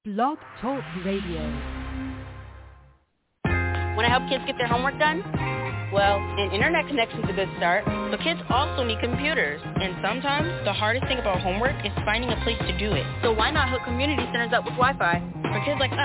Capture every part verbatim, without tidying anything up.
Blog Talk Radio. Want to help kids get their homework done? Well, an internet connection is a good start, but kids also need computers. And sometimes the hardest thing about homework is finding a place to do it. So why not hook community centers up with Wi-Fi? For kids like us.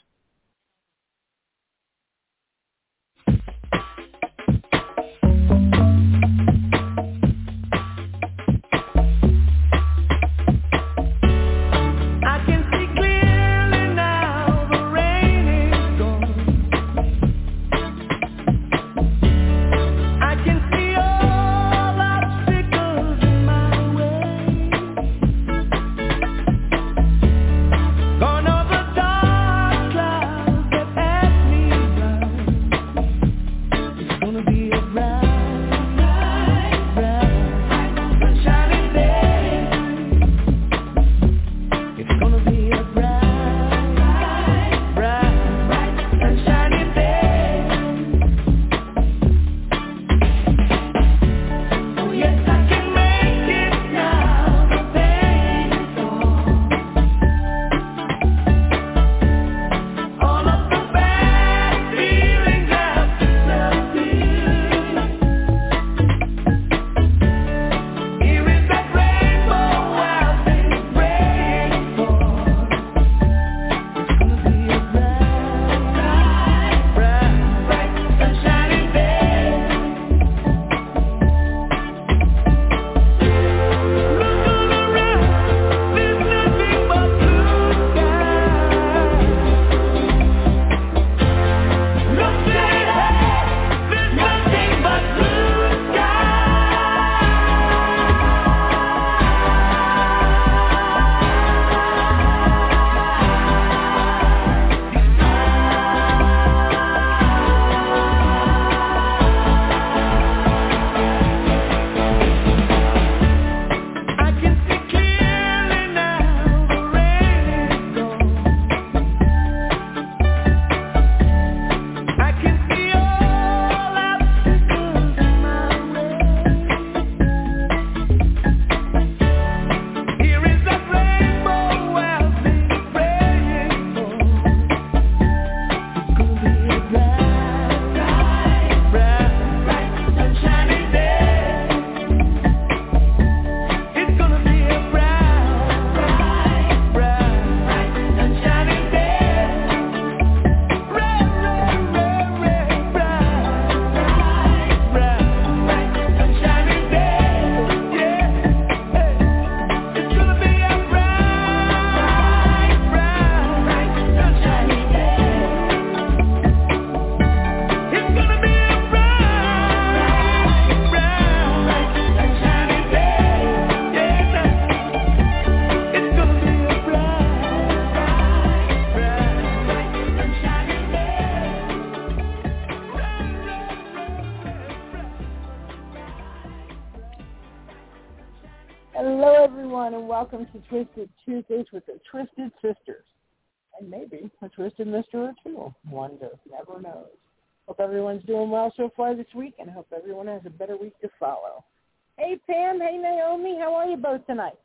Welcome to Twisted Tuesdays with the Twisted Sisters. And maybe a Twisted Mister or two. One just never knows. Hope everyone's doing well so far this week, and hope everyone has a better week to follow. Hey, Pam. Hey, Naomi. How are you both tonight?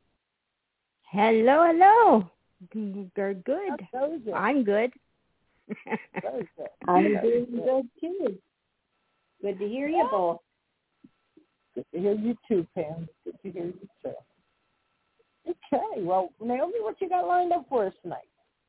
Hello, hello. They're good. I'm good. I'm doing good, too. Good to hear you both. Good to hear you, too, Pam. Good to hear you, too. Okay, well, Naomi, what you got lined up for us tonight?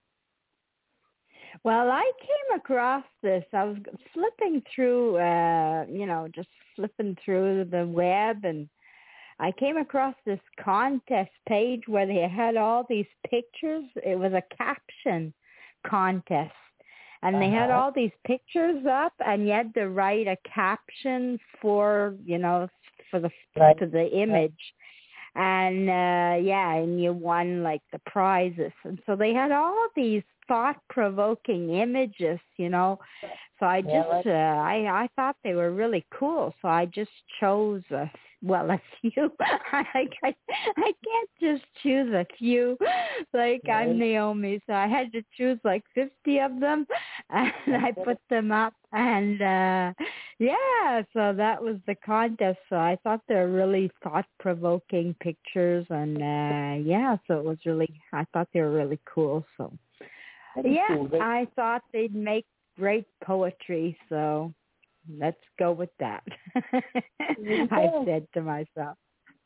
Well, I came across this. I was flipping through, uh, you know, just flipping through the web, and I came across this contest page where they had all these pictures. It was a caption contest, and they had Uh-huh. all these pictures up, and you had to write a caption for, you know, for the Right. for the image. And, uh, yeah, and you won, like, the prizes. And so they had all these thought-provoking images, you know. So I Yeah, just, right. uh, I, I thought they were really cool. So I just chose a well, a few. I, I, I can't just choose a few. Like, Right. I'm Naomi, so I had to choose like fifty of them, and I put them up. And, uh, yeah, so that was the contest. So I thought they were really thought-provoking pictures. And, uh, yeah, so it was really, I thought they were really cool. So That is Yeah, cool. They, I thought they'd make great poetry, so let's go with that. I said to myself.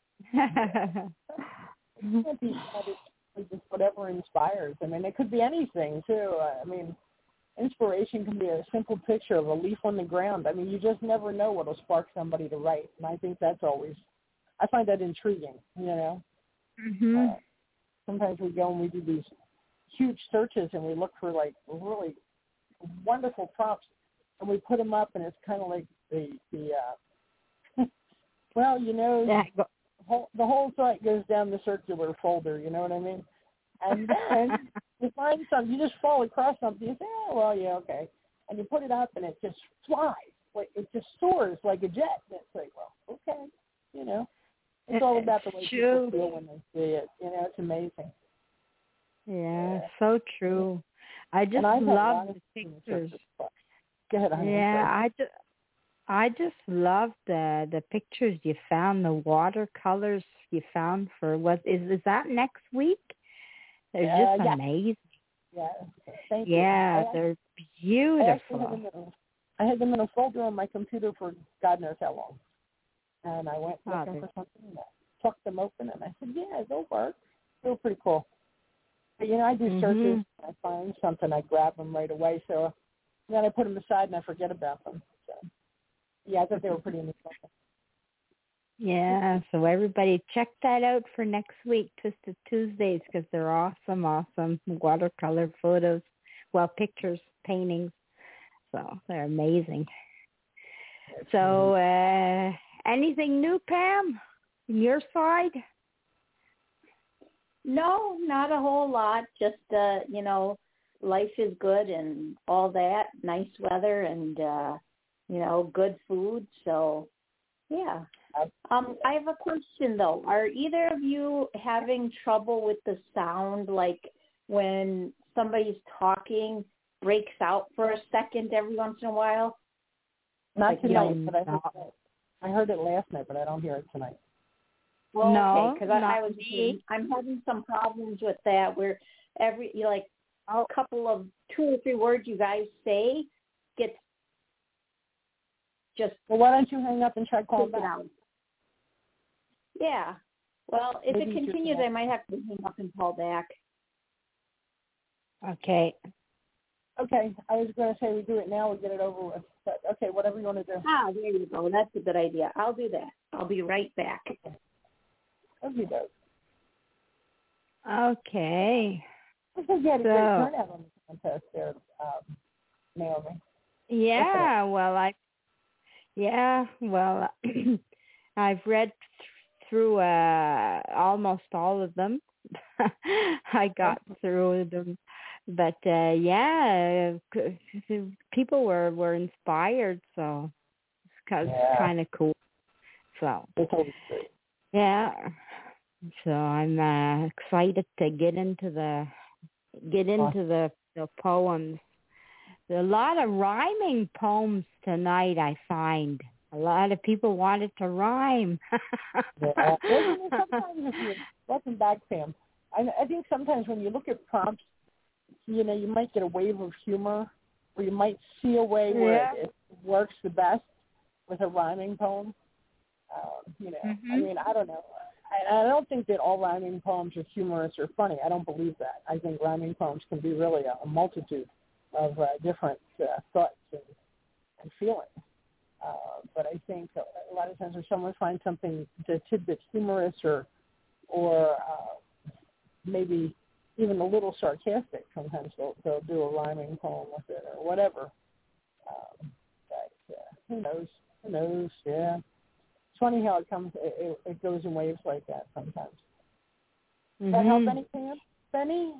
it can't be it's just whatever inspires. I mean, it could be anything too. I mean, inspiration can be a simple picture of a leaf on the ground. I mean, you just never know what will spark somebody to write, and I think that's always. I find that intriguing. You know. Mm-hmm. Uh, sometimes we go and we do these huge searches and we look for like really wonderful prompts, and we put them up, and it's kind of like the the. Uh, well, you know. Yeah. The whole site goes down the circular folder, you know what I mean? And then you find something, you just fall across something, you say, oh, well, yeah, okay. And you put it up, and it just flies. Like, it just soars like a jet. And it's like, well, okay, you know. It's all about the way true. people feel when they see it. You know, it's amazing. Yeah, yeah. So true. I just love the pictures. Go ahead, honey. Yeah, I just... I just love the the pictures you found, the watercolors you found for what is is that next week? They're uh, just yeah. amazing. Yeah, thank yeah, you. they're I beautiful. had, them in a, I had them in a folder on my computer for God knows how long, and I went oh, looking for something, and I plucked them open, and I said, yeah, they'll work. They were pretty cool. But you know, I do mm-hmm. searches. I find something, I grab them right away. So then I put them aside, and I forget about them. So. Yeah, I thought they were pretty neat. Yeah, so everybody check that out for next week, Twisted Tuesdays, because they're awesome, awesome watercolor photos, well, pictures, paintings. So they're amazing. So uh, anything new, Pam, on your side? No, not a whole lot. Just, uh, you know, life is good and all that, nice weather and, uh, you know, good food. So, yeah. Um, I have a question, though. Are either of you having trouble with the sound, like when somebody's talking, breaks out for a second every once in a while? Not like, tonight, you know, but I heard, it, I heard it last night, but I don't hear it tonight. Well, no, okay, because I, I was me. I'm having some problems with that where every, you know, like, a couple of two or three words you guys say gets just... Well, why don't you hang up and try calling back? Out. Yeah. Well, if Maybe it continues, I might have to hang up and call back. Okay. Okay. I was going to say we do it now. We get it over with. But, okay, whatever you want to do. Ah, there you go. That's a good idea. I'll do that. I'll be right back. Okay. Okay, does. Okay. I think you had a so, great turnout on the contest there, um, Naomi. Yeah, well, I, yeah, well, I've read through uh, almost all of them. I got through them, but uh, yeah, people were, were inspired, so it's yeah. kind of cool. So, yeah, so I'm uh, excited to get into the get into the, the poems. There's a lot of rhyming poems tonight, I find. A lot of people wanted to rhyme. yeah. Well, sometimes if you welcome back, Pam. I, I think sometimes when you look at prompts, you know, you might get a wave of humor, or you might see a way where yeah. it, it works the best with a rhyming poem. Um, you know, mm-hmm. I mean, I don't know. I, I don't think that all rhyming poems are humorous or funny. I don't believe that. I think rhyming poems can be really a, a multitude of uh, different uh, thoughts and, and feelings. Uh, but I think a lot of times when someone finds something, the tidbit humorous or or uh, maybe even a little sarcastic, sometimes they'll, they'll do a rhyming poem with it or whatever. Um, but uh, who knows? Who knows? Yeah. It's funny how it comes. It, it, it goes in waves like that sometimes. Mm-hmm. That help any, Pam? Benny?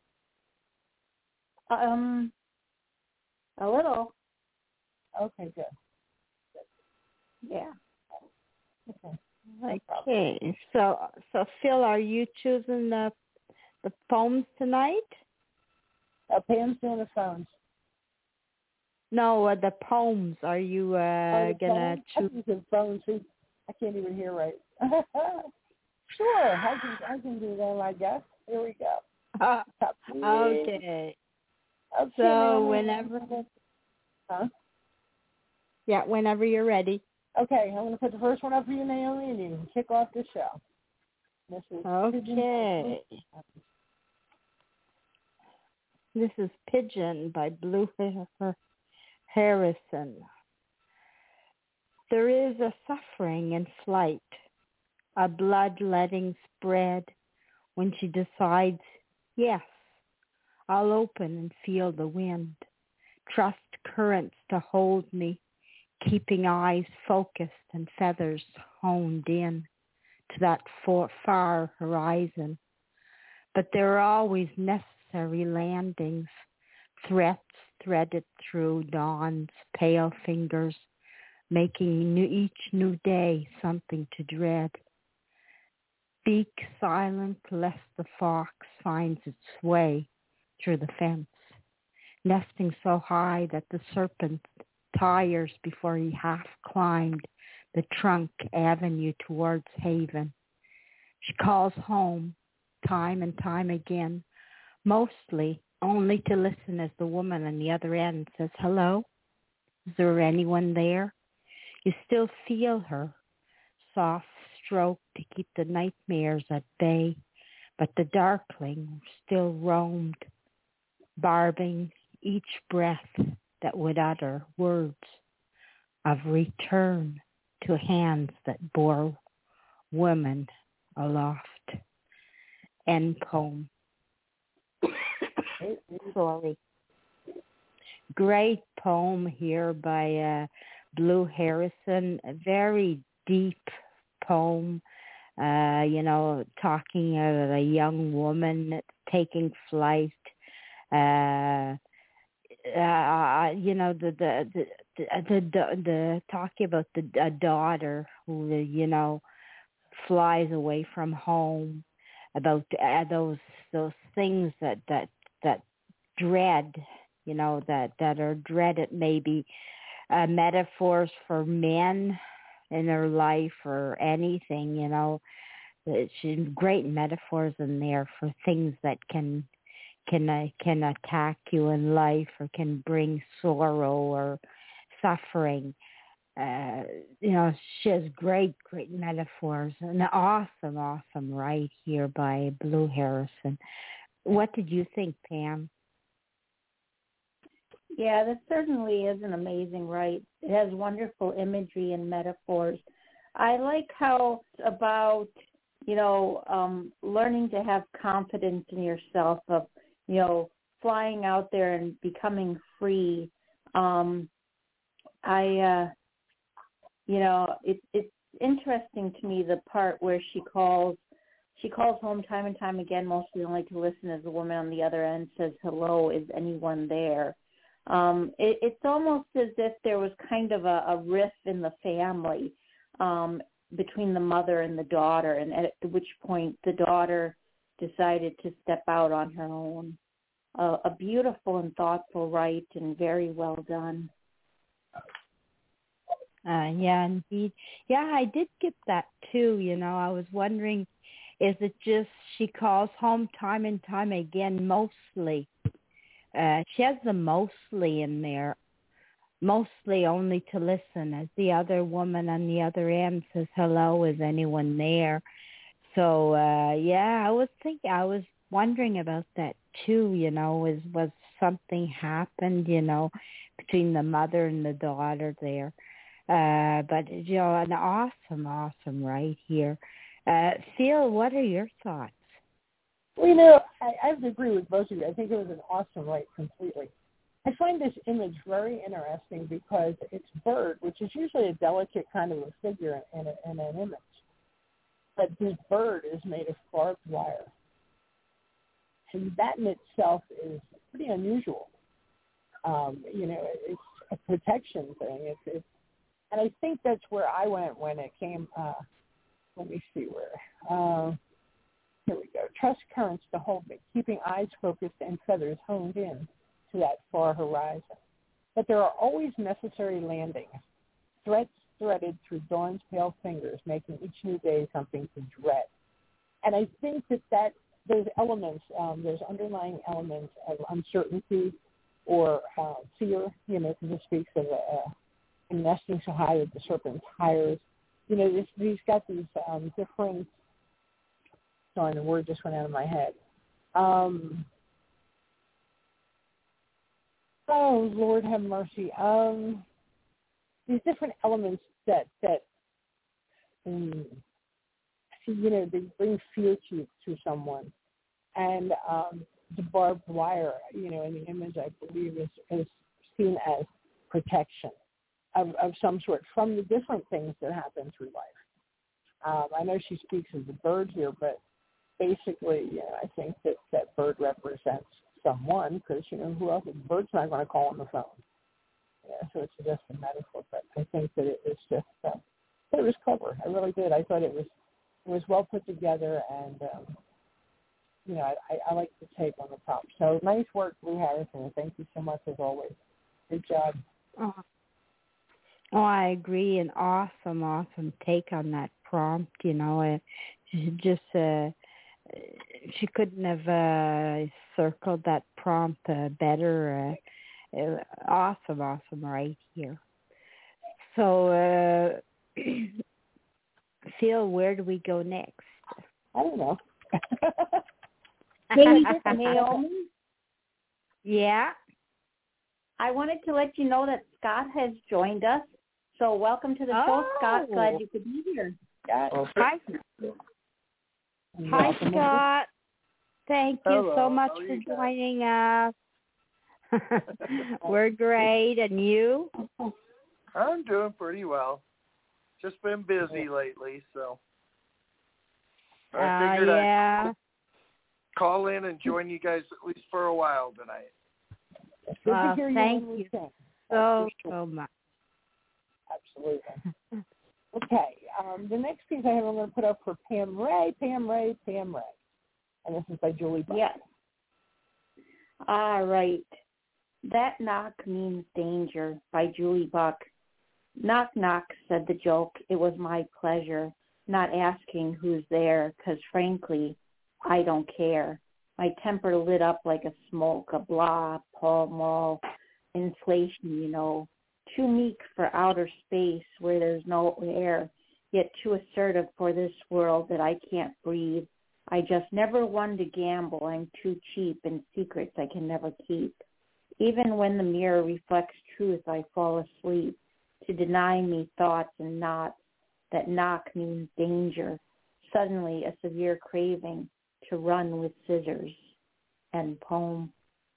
Um, a little. Okay, good. Yeah. Okay. Okay. So, so Phil, are you choosing the the poems tonight? Uh, Pam's doing the phones. No, uh, the poems. Are you uh, oh, gonna phone? choose? I the phones. See, I can't even hear right. Sure, I can. I can do them. I guess. Here we go. Uh, okay. Okay, So Naomi. whenever, Huh? yeah, whenever you're ready. Okay, I'm going to put the first one up for you, Naomi, and you can kick off the show. This is Okay. This is Pigeon by Blue Harrison. There is a suffering in flight, a bloodletting spread when she decides, yes, I'll open and feel the wind, trust currents to hold me, keeping eyes focused and feathers honed in to that far horizon. But there are always necessary landings, threats threaded through dawn's pale fingers, making new, each new day something to dread. Speak silent lest the fox finds its way through the fence, nesting so high that the serpent tires before he half climbed the trunk avenue towards haven. She calls home time and time again, mostly only to listen as the woman on the other end says, hello, is there anyone there? You still feel her soft stroke to keep the nightmares at bay, but the darkling still roamed, barbing each breath that would utter words of return to hands that bore women aloft. End poem. Sorry. Great poem here by uh, Blue Harrison. A very deep poem, uh, you know, talking of a young woman taking flight. Uh, uh, you know, the the the the, the, the talking about the a daughter who, you know, flies away from home, about uh, those those things that that that dread, you know, that that are dreaded, maybe uh, metaphors for men in their life or anything, you know. It's great metaphors in there for things that can can uh, can attack you in life or can bring sorrow or suffering. Uh, you know, she has great, great metaphors. An awesome, awesome write here by Blue Harrison. What did you think, Pam? Yeah, that certainly is an amazing write. It has wonderful imagery and metaphors. I like how it's about, you know, um, learning to have confidence in yourself, of, you know, flying out there and becoming free. Um, I, uh, you know, it, it's interesting to me the part where she calls, she calls home time and time again, mostly only to listen as the woman on the other end says, hello, is anyone there? Um, it, it's almost as if there was kind of a, a rift in the family um, between the mother and the daughter, and at which point the daughter decided to step out on her own. Uh, a beautiful and thoughtful write, and very well done. Uh, yeah, indeed. Yeah, I did get that too. You know, I was wondering, is it just she calls home time and time again, mostly? Uh, she has the mostly in there, mostly only to listen, as the other woman on the other end says, hello, is anyone there? So, uh, yeah, I was thinking, I was wondering about that too, you know, was, was something happened, you know, between the mother and the daughter there. Uh, but, you know, an awesome, awesome right here. Uh, Phil, what are your thoughts? Well, you know, I, I have to agree with both of you. I think it was an awesome write completely. I find this image very interesting because it's bird, which is usually a delicate kind of a figure in, a, in an image. But this bird is made of barbed wire. And that in itself is pretty unusual. Um, you know, it's a protection thing. It's, it's, and I think that's where I went when it came, uh, let me see where. Uh, here we go. Trust currents to hold me, keeping eyes focused and feathers honed in to that far horizon. But there are always necessary landings, threats threaded through dawn's pale fingers, making each new day something to dread. And I think that, that those elements, um, those underlying elements of uncertainty or uh, seer, you know, because it speaks of a, a nesting so high that the serpent hires. You know, this, he's got these um, different, sorry, the word just went out of my head. Um, oh, Lord have mercy. Um, these different elements that, that um, you know, they bring fear to, to someone. And um, the barbed wire, you know, in the image, I believe, is, is seen as protection of, of some sort from the different things that happen through life. Um, I know she speaks as a bird here, but basically, you know, I think that that bird represents someone because, you know, who else? The bird's not going to call on the phone. Yeah, so it's just a metaphor, but I think that it was just, uh, it was clever. I really did. I thought it was it was well put together, and, um, you know, I, I like the take on the top. So nice work, Blue Harrison. Thank you so much, as always. Good job. Oh, oh I agree. An awesome, awesome take on that prompt. You know, it, just uh, she couldn't have uh, circled that prompt uh, better. Uh, uh, awesome, awesome right here. So, uh, Phil, where do we go next? I don't know. Hey, Naomi. Yeah. I wanted to let you know that Scott has joined us. So welcome to the oh. show, Scott. Glad you could be here. Scott. Hi. Hi, Scott. Thank you Hello. so much How are for you guys? joining us. We're great. And you? I'm doing pretty well. Just been busy lately, so I Uh, figured yeah. I'd call in and join you guys at least for a while tonight. It's good Well, to hear thank you. you Sing. so, sure. so much. Absolutely. Okay. Um, the next piece I have, I'm going to put up for Pam Ray, Pam Ray, Pam Ray. And this is by Julie Buck. Yes. All right. That knock means danger by Julie Buck. Knock, knock, said the joke. It was my pleasure, not asking who's there, 'cause frankly, I don't care. My temper lit up like a smoke, a blah, Pall Mall, inflation, you know. Too meek for outer space where there's no air, yet too assertive for this world that I can't breathe. I just never one to gamble. I'm too cheap, and secrets I can never keep. Even when the mirror reflects truth, I fall asleep. To deny me thoughts and knots, that knock means danger. Suddenly a severe craving to run with scissors. And poem.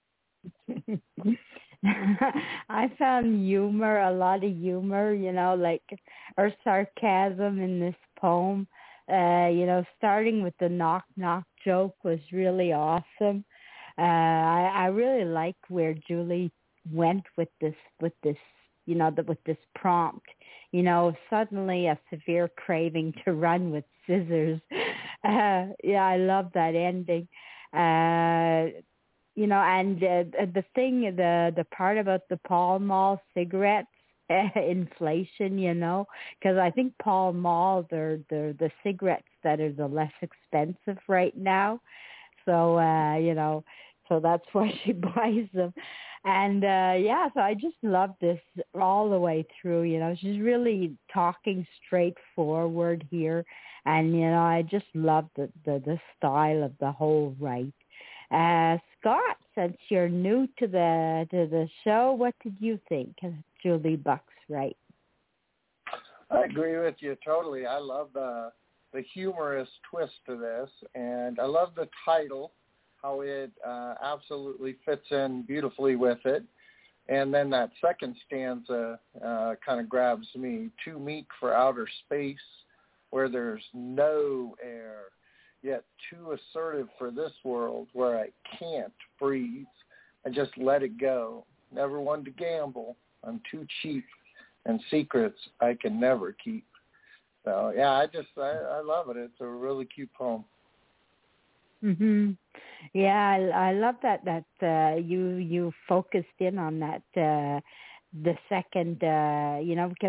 I found humor, a lot of humor, you know, like, or sarcasm in this poem. Uh, you know, starting with the knock knock joke was really awesome. Uh, I, I really like where Julie went with this, with this, you know, the, with this prompt. You know, suddenly a severe craving to run with scissors. Uh, yeah, I love that ending. Uh, you know, and uh, the thing, the the part about the Pall Mall cigarettes, uh, inflation, you know, because I think Pall Mall, they're, they're the cigarettes that are the less expensive right now. So, uh, you know, so that's why she buys them. And, uh, yeah, so I just love this all the way through, you know. She's really talking straightforward here. And, you know, I just love the, the, the style of the whole write. Uh, Scott, since you're new to the to the show, what did you think of Julie Buck's write? I agree with you totally. I love the the humorous twist to this, and I love the title, how it uh, absolutely fits in beautifully with it. And then that second stanza uh, kind of grabs me. Too meek for outer space where there's no air, yet too assertive for this world where I can't breathe. I just let it go. Never one to gamble. I'm too cheap, and secrets I can never keep. So, yeah, I just, I, I love it. It's a really cute poem. Mhm. Yeah, I, I love that that uh, you you focused in on that uh, the second uh, you know, because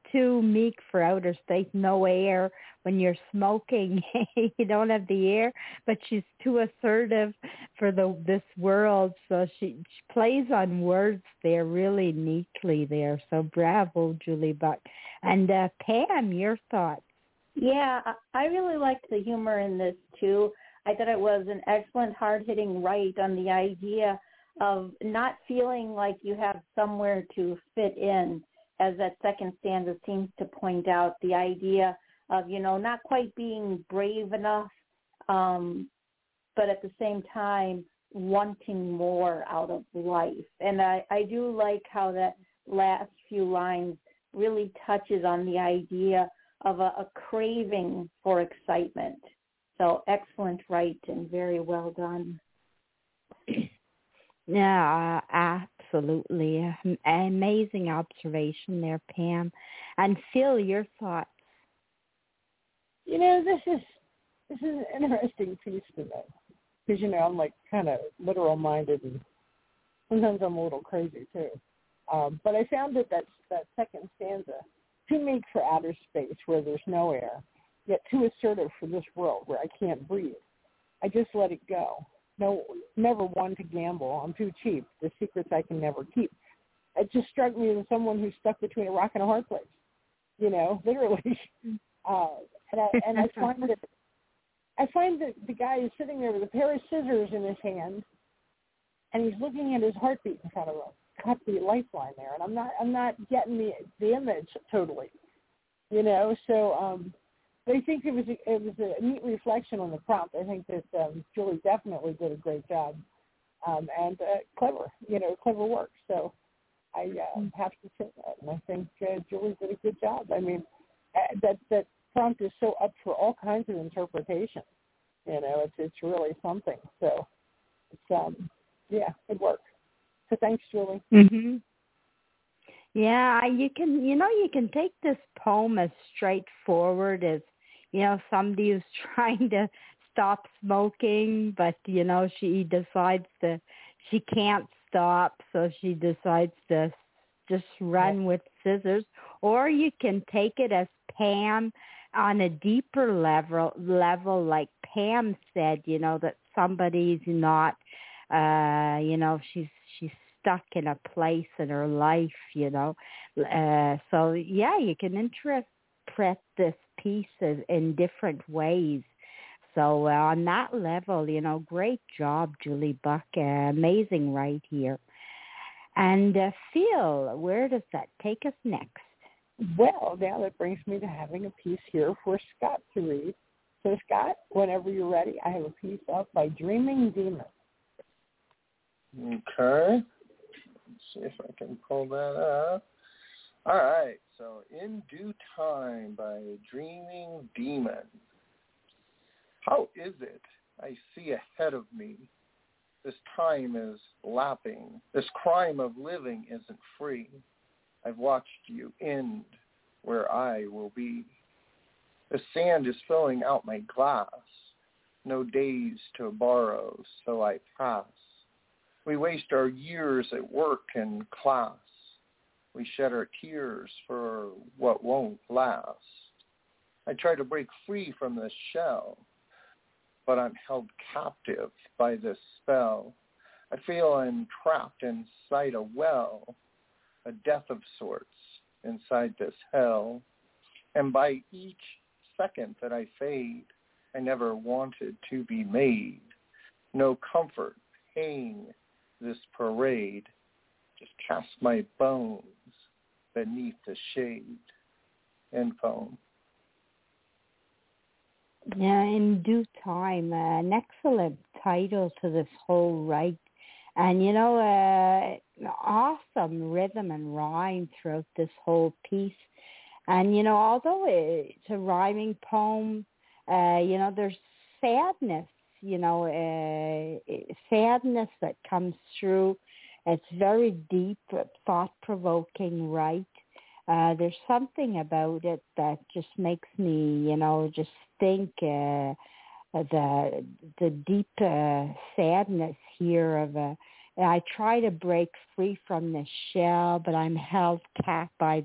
too meek for outer space, no air. When you're smoking, you don't have the air, but she's too assertive for the this world. So she, she plays on words there really neatly there. So bravo, Julie Buck. And uh, Pam, your thoughts? Yeah, I really liked the humor in this too. I thought it was an excellent hard-hitting write on the idea of not feeling like you have somewhere to fit in, as that second stanza seems to point out, the idea of, you know, not quite being brave enough, um, but at the same time wanting more out of life. And I, I do like how that last few lines really touches on the idea of a, a craving for excitement. So excellent write and very well done. Yeah, absolutely. Amazing observation there, Pam. And Phil, your thoughts? You know, this is this is an interesting piece to me because, you know, I'm like kind of literal-minded and sometimes I'm a little crazy too. Um, but I found that that's, that second stanza, too meek for outer space where there's no air, yet too assertive for this world where I can't breathe. I just let it go. No, never one to gamble. I'm too cheap. The secrets I can never keep. It just struck me as someone who's stuck between a rock and a hard place, you know, literally. Uh, and I and I find that I find that the guy is sitting there with a pair of scissors in his hand, and he's looking at his heartbeat in front of him. Cut the lifeline there, and I'm not I'm not getting the the image totally, you know. So um, but I think it was a, it was a neat reflection on the prompt. I think that um, Julie definitely did a great job, um, and uh, clever, you know, clever work. So I uh, have to say that, and I think uh, Julie did a good job. I mean, uh, that that prompt is so up for all kinds of interpretation. You know, it's it's really something. So it's um, yeah, good work. So thanks, Julie. Mm-hmm. Yeah, you can, you know, you can take this poem as straightforward as, you know, somebody who's trying to stop smoking, but, you know, she decides to, she can't stop, so she decides to just run with scissors. Or you can take it as Pam on a deeper level, level like Pam said, you know, that somebody's not, uh, you know, she's she's stuck in a place in her life, you know. Uh, so, yeah, you can interpret this piece in different ways. So uh, on that level, you know, great job, Julie Buck. Uh, amazing right here. And uh, Phil, where does that take us next? Well, now that brings me to having a piece here for Scott to read. So, Scott, whenever you're ready, I have a piece up by Dreaming Demon. Okay. Let's see if I can pull that up. All right. So, In Due Time by Dreaming Demon. How is it I see ahead of me? This time is lapping. This crime of living isn't free. I've watched you end where I will be. The sand is filling out my glass. No days to borrow, so I pass. We waste our years at work and class. We shed our tears for what won't last. I try to break free from this shell, but I'm held captive by this spell. I feel I'm trapped inside a well, a death of sorts inside this hell. And by each second that I fade, I never wanted to be made. No comfort, pain, this parade. Just cast my bones beneath the shade. End poem. Yeah, In Due Time, uh, an excellent title to this whole write. And, you know, uh, awesome rhythm and rhyme throughout this whole piece. And, you know, although it's a rhyming poem, uh, you know, there's sadness, you know, uh, sadness that comes through. It's very deep, thought-provoking, right? Uh, there's something about it that just makes me, you know, just think uh, the the deep uh, sadness here of a. I try to break free from the shell, but I'm held captive by this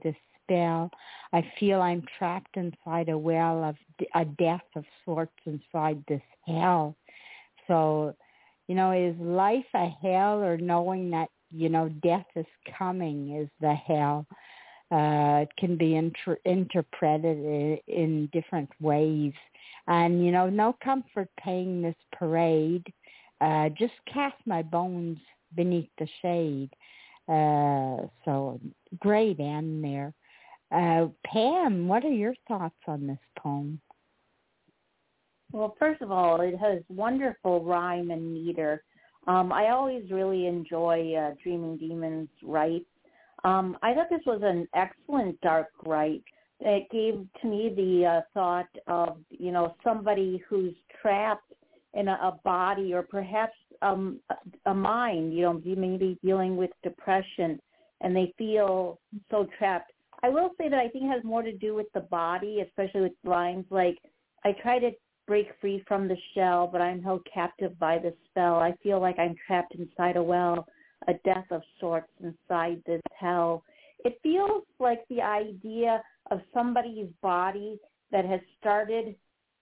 spell. I feel I'm trapped inside a well of a death of sorts inside this hell. So, you know, is life a hell, or knowing that, you know, death is coming is the hell? Uh, it can be inter- interpreted in, in different ways. And, you know, no comfort paying this parade. Uh, just cast my bones beneath the shade. Uh, so great end there. Uh, Pam, what are your thoughts on this poem? Well, first of all, it has wonderful rhyme and meter. Um, I always really enjoy uh, Dreaming Demons rights. Um, I thought this was an excellent dark right. It gave to me the uh, thought of, you know, somebody who's trapped in a, a body, or perhaps um, a, a mind, you know, maybe dealing with depression, and they feel so trapped. I will say that I think it has more to do with the body, especially with lines like, I try to break free from the shell, but I'm held captive by the spell. I feel like I'm trapped inside a well, a death of sorts inside this hell. It feels like the idea of somebody's body that has started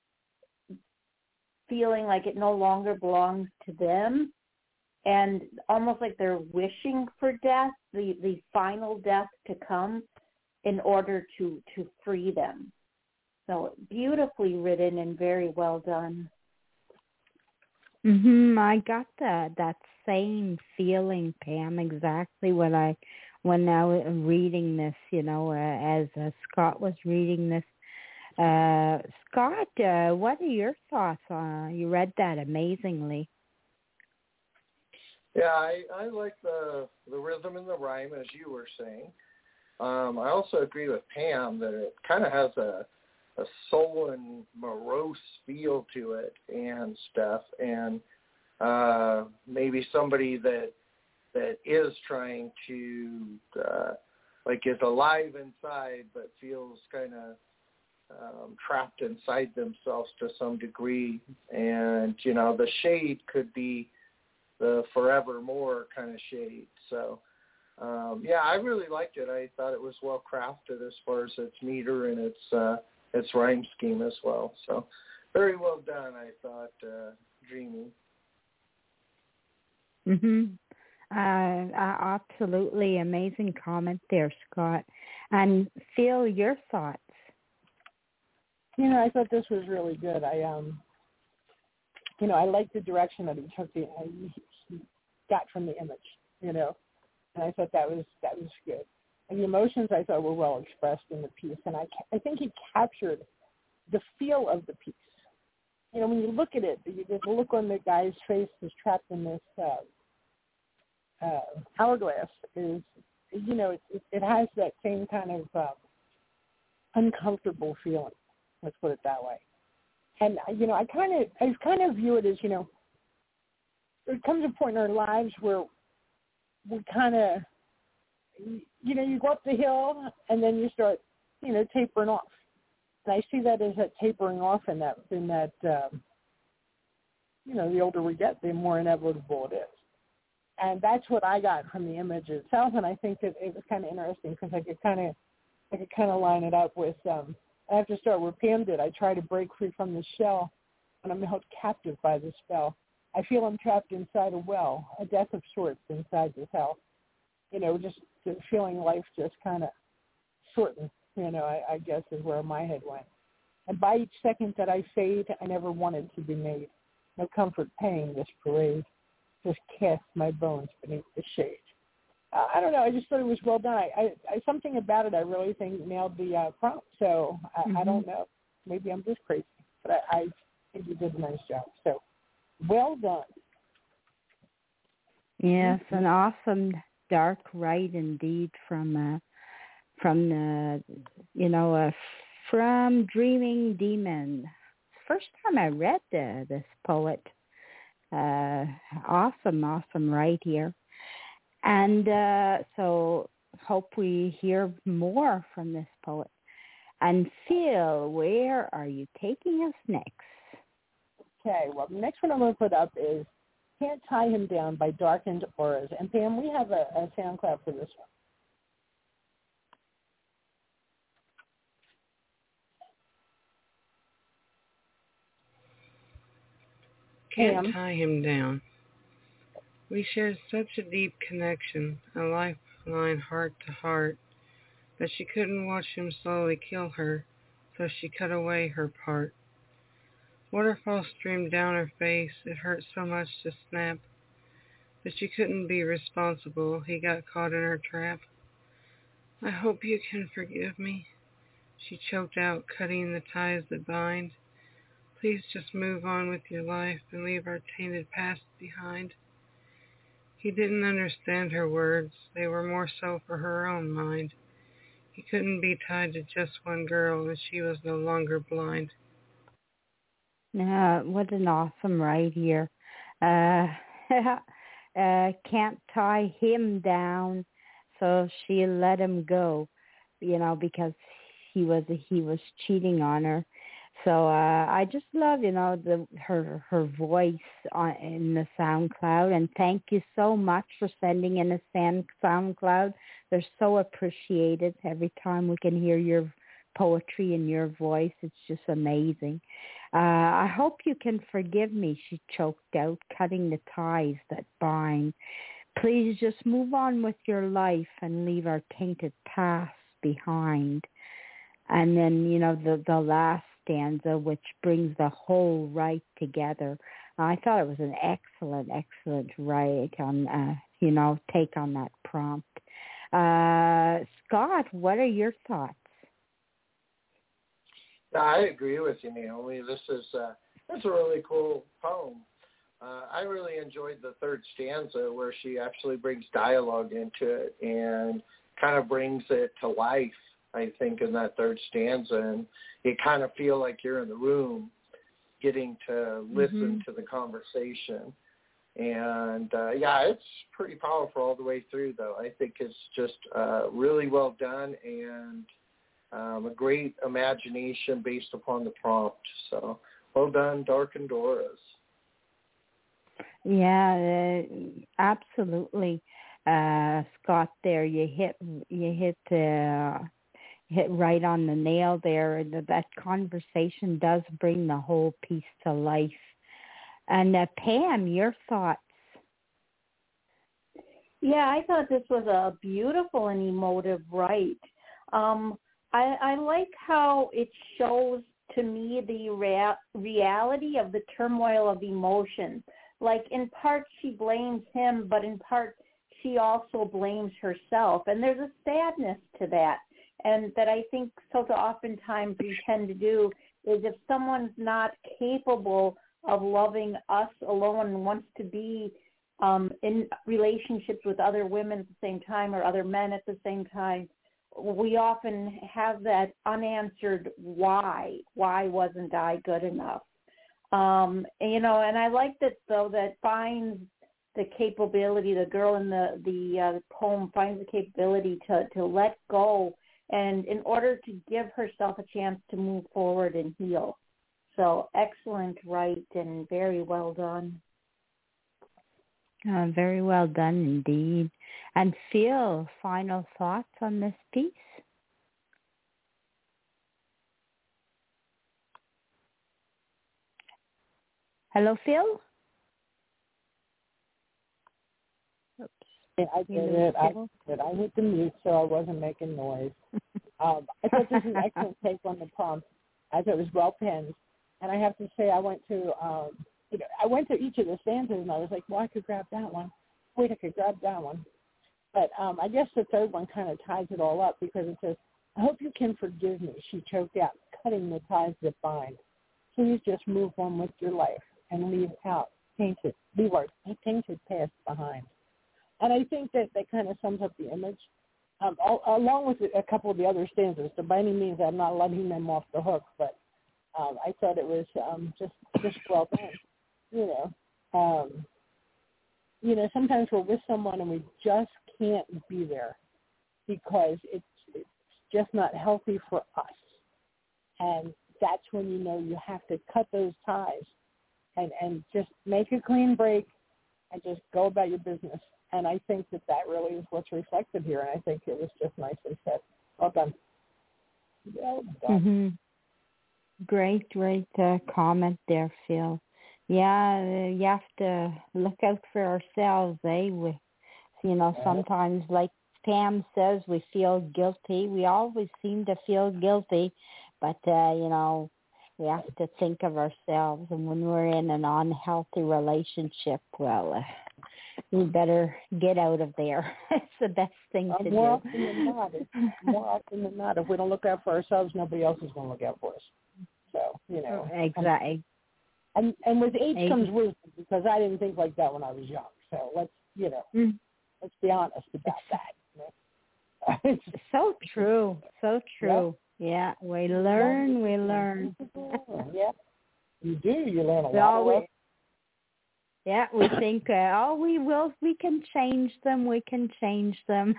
feeling like it no longer belongs to them, and almost like they're wishing for death, the, the final death to come in order to, to free them. So beautifully written and very well done. Mhm. I got that that same feeling, Pam. Exactly what I when I was reading this. You know, uh, as uh, Scott was reading this. Uh, Scott, uh, what are your thoughts on? You read that amazingly. Yeah, I, I like the the rhythm and the rhyme, as you were saying. Um, I also agree with Pam that it kind of has a a sullen, morose feel to it and stuff, and uh, maybe somebody that that is trying to, uh, like, is alive inside but feels kind of um, trapped inside themselves to some degree. And, you know, the shade could be the forevermore kind of shade. So, um, yeah, I really liked it. I thought it was well crafted as far as its meter and its uh, its rhyme scheme as well. So very well done, I thought, uh, Dreamy. Mhm. Uh, uh, absolutely amazing comment there, Scott. And Phil, your thoughts? You know, I thought this was really good. I um, you know, I like the direction that he took the uh, he got from the image. You know, and I thought that was that was good. And the emotions I thought were well expressed in the piece, and I I think he captured the feel of the piece. You know, when you look at it, the, the look on the guy's face who's trapped in this uh, uh, hourglass is, you know, it, it, it has that same kind of uh, uncomfortable feeling. Let's put it that way. And you know, I kind of I kind of view it as, you know, there comes a point in our lives where we kind of, you know, you go up the hill and then you start, you know, tapering off. And I see that as that tapering off in that, in that, um, you know, the older we get, the more inevitable it is. And that's what I got from the image itself. And I think that it was kind of interesting because I could kind of, I could kind of line it up with, um, I have to start where Pam did. I try to break free from the shell and I'm held captive by the spell. I feel I'm trapped inside a well, a death of sorts inside this hell. You know, just, just feeling life just kind of shortened, you know, I, I guess is where my head went. And by each second that I fade, I never wanted to be made. No comfort paying this parade. Just cast my bones beneath the shade. Uh, I don't know. I just thought it was well done. I, I, I something about it I really think nailed the uh, prompt. So I, mm-hmm. I don't know. Maybe I'm just crazy, but I, I think you did a nice job. So well done. Yes, mm-hmm. An awesome dark right indeed from uh, from the you know uh, from Dreaming Demon. First time I read the, this poet. Uh, awesome, awesome right here. And uh, so hope we hear more from this poet. And Phil, where are you taking us next? Okay, well, the next one I'm going to put up is Can't Tie Him Down by Darkened Auras. And Pam, we have a, a SoundCloud for this one. Can't Pam. tie him down. We shared such a deep connection, a lifeline heart to heart, that she couldn't watch him slowly kill her, so she cut away her part. Waterfall streamed down her face, it hurt so much to snap, but she couldn't be responsible, he got caught in her trap. I hope you can forgive me, she choked out, cutting the ties that bind. Please just move on with your life and leave our tainted past behind. He didn't understand her words, they were more so for her own mind. He couldn't be tied to just one girl, and she was no longer blind. Uh, what an awesome right here. Uh, uh, can't tie him down, so she let him go, you know, because he was he was cheating on her. So uh, I just love, you know, the her her voice on in the SoundCloud, and thank you so much for sending in a Sound SoundCloud. They're so appreciated every time we can hear your poetry and your voice. It's just amazing. Uh, I hope you can forgive me, she choked out, cutting the ties that bind. Please just move on with your life and leave our tainted past behind. And then, you know, the, the last stanza, which brings the whole right together. I thought it was an excellent, excellent write on, uh, you know, take on that prompt. Uh, Scott, what are your thoughts? I agree with you, Naomi. This is uh, that's a really cool poem. Uh, I really enjoyed the third stanza where she actually brings dialogue into it and kind of brings it to life, I think, in that third stanza. And you kind of feel like you're in the room getting to listen mm-hmm. to the conversation. And, uh, yeah, it's pretty powerful all the way through, though. I think it's just uh, really well done and um, a great imagination based upon the prompt. So well done, Dark Endoras. Yeah, uh, absolutely, uh, Scott. There, you hit you hit uh, hit right on the nail there. That conversation does bring the whole piece to life. And uh, Pam, your thoughts? Yeah, I thought this was a beautiful and emotive write. Um, I, I like how it shows to me the rea- reality of the turmoil of emotion. Like, in part she blames him, but in part she also blames herself. And there's a sadness to that. And that I think so oftentimes we tend to do is if someone's not capable of loving us alone and wants to be um, in relationships with other women at the same time or other men at the same time, we often have that unanswered why. Why wasn't I good enough? Um, and, you know, and I like that, though, that finds the capability, the girl in the, the uh, poem finds the capability to, to let go and in order to give herself a chance to move forward and heal. So excellent write and very well done. Uh, very well done indeed. And Phil, final thoughts on this piece? Hello, Phil? Oops. I did it. I did. I hit the mute so I wasn't making noise. um, I thought this was an excellent take on the prompt. I thought it was well penned. And I have to say, I went to, um, you know, I went to each of the stanzas, and I was like, well, I could grab that one. Wait, I could grab that one. But um, I guess the third one kind of ties it all up because it says, I hope you can forgive me, she choked out, cutting the ties that bind. Please just move on with your life and leave out tainted, leave our tainted past behind. And I think that that kind of sums up the image, um, all, along with a couple of the other stanzas. So by any means, I'm not letting them off the hook, but Um, I thought it was um, just just well done. You know, um, you know, sometimes we're with someone and we just can't be there because it's it's just not healthy for us, and that's when you know you have to cut those ties and and just make a clean break and just go about your business. And I think that that really is what's reflected here, and I think it was just nicely said. Well done. Well done. Mm-hmm. Great, great uh, comment there, Phil. yeah, you have to look out for ourselves, eh? We, you know, sometimes, like Pam says, we feel guilty. We always seem to feel guilty, but, uh, you know, we have to think of ourselves. And when we're in an unhealthy relationship, well, uh, we better get out of there. It's the best thing uh, to more do. Often than not, it's, more often than not, if we don't look out for ourselves, nobody else is going to look out for us. So, you know. Exactly. And and with age Exactly. comes wisdom, because I didn't think like that when I was young. So let's, you know, mm. let's be honest about that. You know? So true. So true. Yeah. yeah. We learn, we learn. Yeah. You do. You learn a we lot. Always, of yeah, we think, uh, oh, we will, we can change them, we can change them.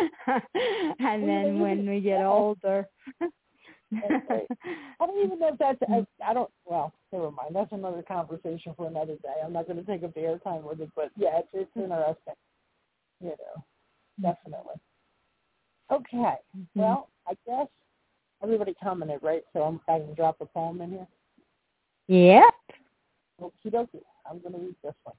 And then when we get older. Okay. I don't even know if that's, I, I don't, well, never mind. That's another conversation for another day. I'm not going to take up the airtime with it, but yeah, it's, it's interesting. You know, definitely. Okay. Mm-hmm. Well, I guess everybody commented, right? So I'm, I can drop a poem in here? Yep. Okie dokie. I'm going to read this one.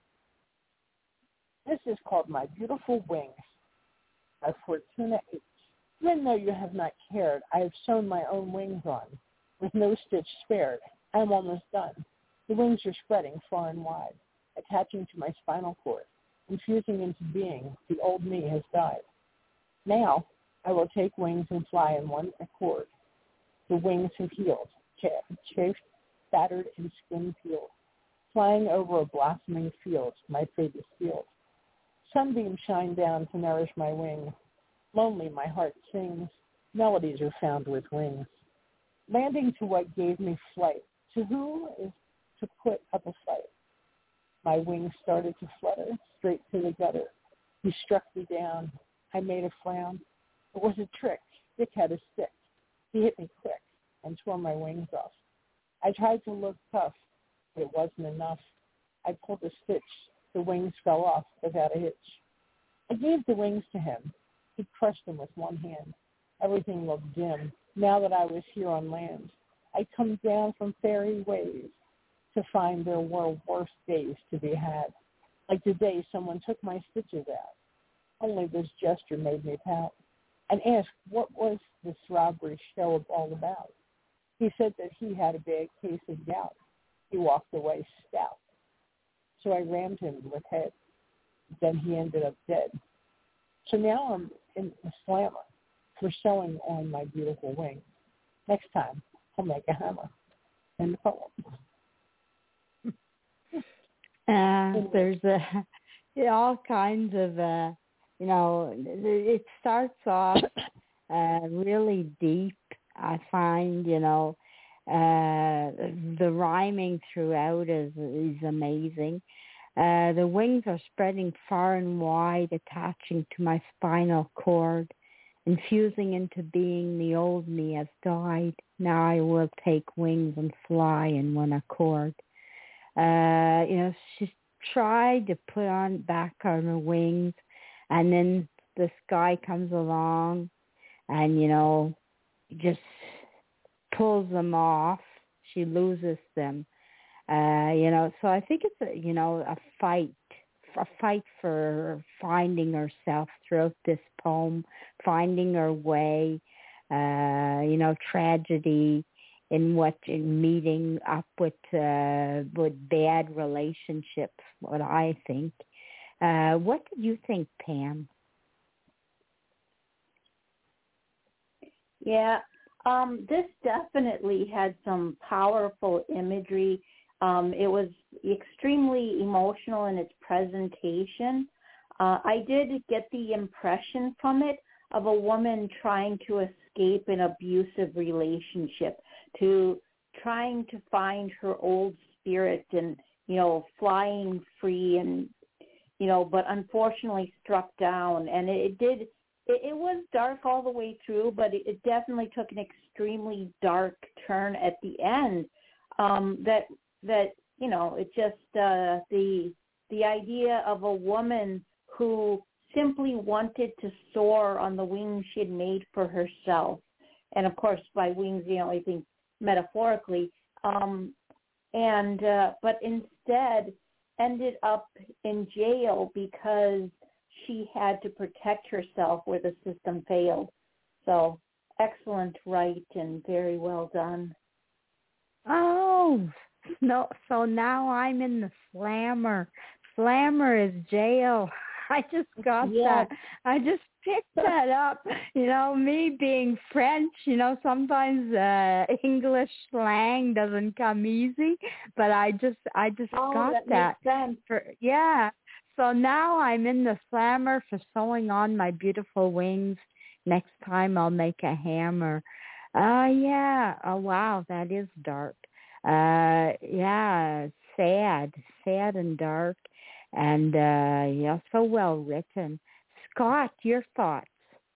This is called My Beautiful Wings by Fortuna H. Even though you have not cared, I have sewn my own wings on, with no stitch spared. I am almost done. The wings are spreading far and wide, attaching to my spinal cord, infusing into being. The old me has died. Now I will take wings and fly in one accord. The wings have healed, chafed, battered, and skin peeled. Flying over a blossoming field, my fate is sealed. Sunbeams shine down to nourish my wings. Lonely my heart sings. Melodies are found with wings. Landing to what gave me flight. To who is to put up a fight? My wings started to flutter straight to the gutter. He struck me down. I made a frown. It was a trick. Dick had a stick. He hit me quick and tore my wings off. I tried to look tough, but it wasn't enough. I pulled a stitch. The wings fell off without a hitch. I gave the wings to him. He crushed them with one hand. Everything looked dim. Now that I was here on land, I'd come down from fairy ways to find there were worse days to be had. Like the day someone took my stitches out. Only this gesture made me pout and asked what was this robbery show all about. He said that he had a bad case of gout. He walked away stout. So I rammed him with head. Then he ended up dead. So now I'm in the slammer for sewing on my beautiful wings. Next time, I'll make a hammer in the poem. Uh, there's uh, yeah, all kinds of, uh, you know, it starts off uh, really deep, I find, you know. Uh, the rhyming throughout is, is amazing. Uh, the wings are spreading far and wide, attaching to my spinal cord, infusing into being. The old me has died. Now I will take wings and fly in one accord. Uh, you know, she's tried to put on back on her wings, and then the sky comes along and, you know, just pulls them off. She loses them. Uh, you know, so I think it's, a, you know, a fight, a fight for finding herself throughout this poem, finding her way, uh, you know, tragedy in what, in meeting up with, uh, with bad relationships, what I think. Uh, what do you think, Pam? Yeah, um, this definitely had some powerful imagery. Um, it was extremely emotional in its presentation. Uh, I did get the impression from it of a woman trying to escape an abusive relationship, to trying to find her old spirit and, you know, flying free and, you know, but unfortunately struck down. And it, it did, it, it was dark all the way through, but it, it definitely took an extremely dark turn at the end. Um, that, that, you know, it just, uh, the, the idea of a woman who simply wanted to soar on the wings she had made for herself. And of course, by wings, you know, I think metaphorically. Um, and, uh, but in, instead ended up in jail because she had to protect herself where the system failed. So excellent write and very well done. Oh, no. So now I'm in the slammer. Slammer is jail. I just got Yes. that. I just picked that up. You know, me being French, you know, sometimes uh, English slang doesn't come easy, but I just, I just Oh, got that that. makes sense. For, yeah. So now I'm in the slammer for sewing on my beautiful wings. Next time I'll make a hammer. Uh, yeah. Oh, wow. That is dark. Uh, yeah. Sad. Sad and dark. And, uh, yeah, so well written. Scott, your thoughts?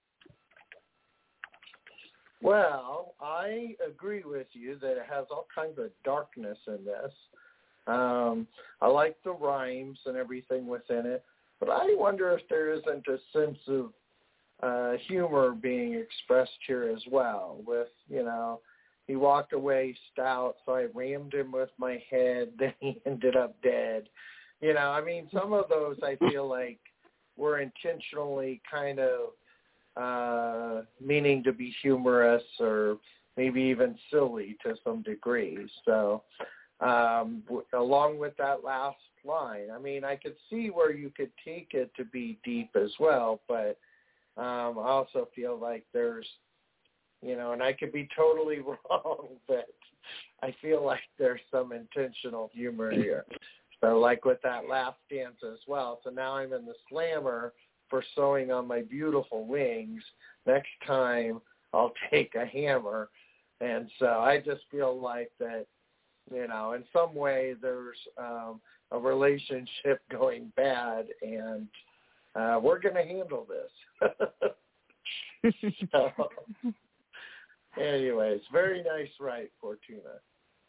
Well, I agree with you that it has all kinds of darkness in this. Um, I like the rhymes and everything within it, but I wonder if there isn't a sense of uh, humor being expressed here as well with, you know, he walked away stout, so I rammed him with my head, then he ended up dead. You know, I mean, some of those I feel like were intentionally kind of uh, meaning to be humorous or maybe even silly to some degree. So um, w- along with that last line, I mean, I could see where you could take it to be deep as well, but um, I also feel like there's, you know, and I could be totally wrong, but I feel like there's some intentional humor here. So like with that last stanza as well. So now I'm in the slammer for sewing on my beautiful wings. Next time I'll take a hammer. And so I just feel like that, you know, in some way there's um, a relationship going bad, and uh, we're going to handle this. So anyways, very nice write, Fortuna.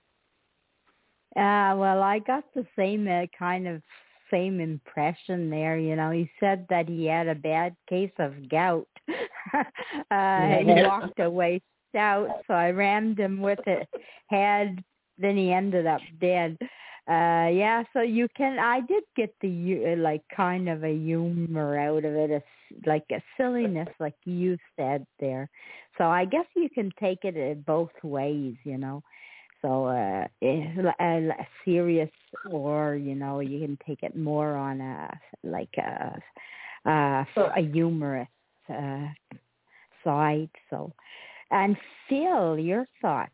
Uh, well, I got the same uh, kind of same impression there. You know, he said that he had a bad case of gout. uh, and he walked away stout, so I rammed him with it head. Then he ended up dead. Uh, yeah, so you can, I did get the, like, kind of a humor out of it, a, like a silliness, like you said there. So I guess you can take it both ways, you know. So uh, a, a serious, or, you know, you can take it more on a, like a, a, a humorous uh, side. So, and Phil, your thoughts?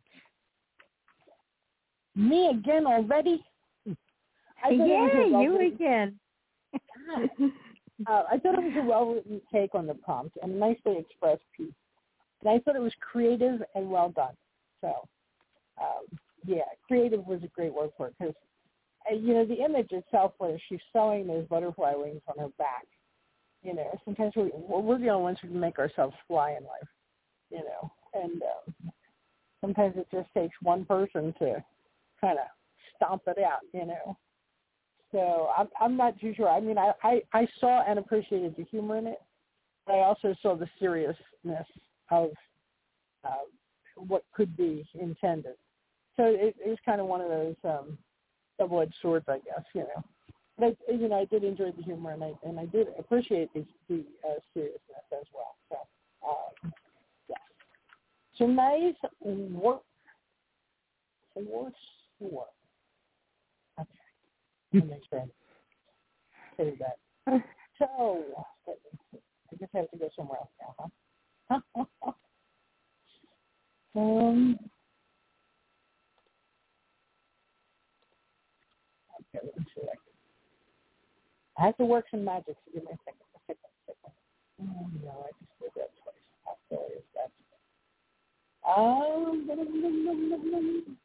Me again already? I yeah, you again. uh, I thought it was a well-written take on the prompt and a nicely expressed piece. And I thought it was creative and well done. So, um, yeah, creative was a great word for it because, uh, you know, the image itself where she's sewing those butterfly wings on her back, you know, sometimes we, we're the only ones who can make ourselves fly in life, you know, and um, sometimes it just takes one person to kind of stomp it out, you know. So I'm, I'm not too sure. I mean, I, I, I saw and appreciated the humor in it, but I also saw the seriousness of uh, what could be intended. So it, it was kind of one of those um, double-edged swords, I guess, you know. But I, you know, I did enjoy the humor, and I and I did appreciate the, the uh, seriousness as well. So, um, yeah. So nice work. So work. Work. Okay. That makes sense. Say that. So, I guess I have to go somewhere else now, huh? um. Okay, let me see. I have to work some magic, so give me a second, a second, a second. Oh, no, I just did that twice. How silly is that? Um,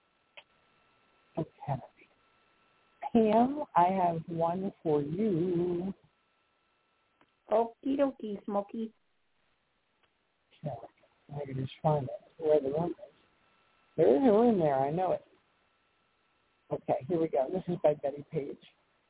okay. Pam, I have one for you. Okie dokie, Smokey. Okay. I can just find it, where the room is. There is a room there, I know it. Okay, here we go. This is by Betty Page.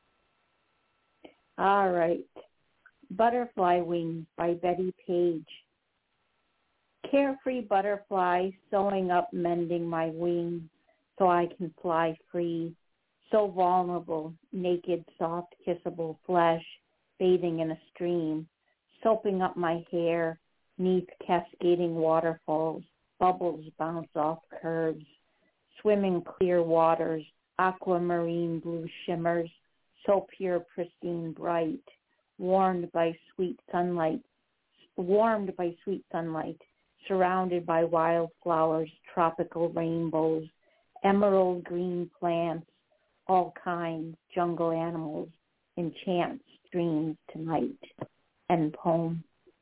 All right. Butterfly Wings by Betty Page. Carefree butterfly, sewing up, mending my wings so I can fly free. so vulnerable, naked, soft, kissable flesh, bathing in a stream, soaping up my hair, neath cascading waterfalls, bubbles bounce off curves, swimming clear waters, aquamarine blue shimmers, so pure, pristine, bright, warmed by sweet sunlight, warmed by sweet sunlight, surrounded by wildflowers, tropical rainbows, emerald green plants, all kinds, jungle animals, enchant streams tonight. End poem.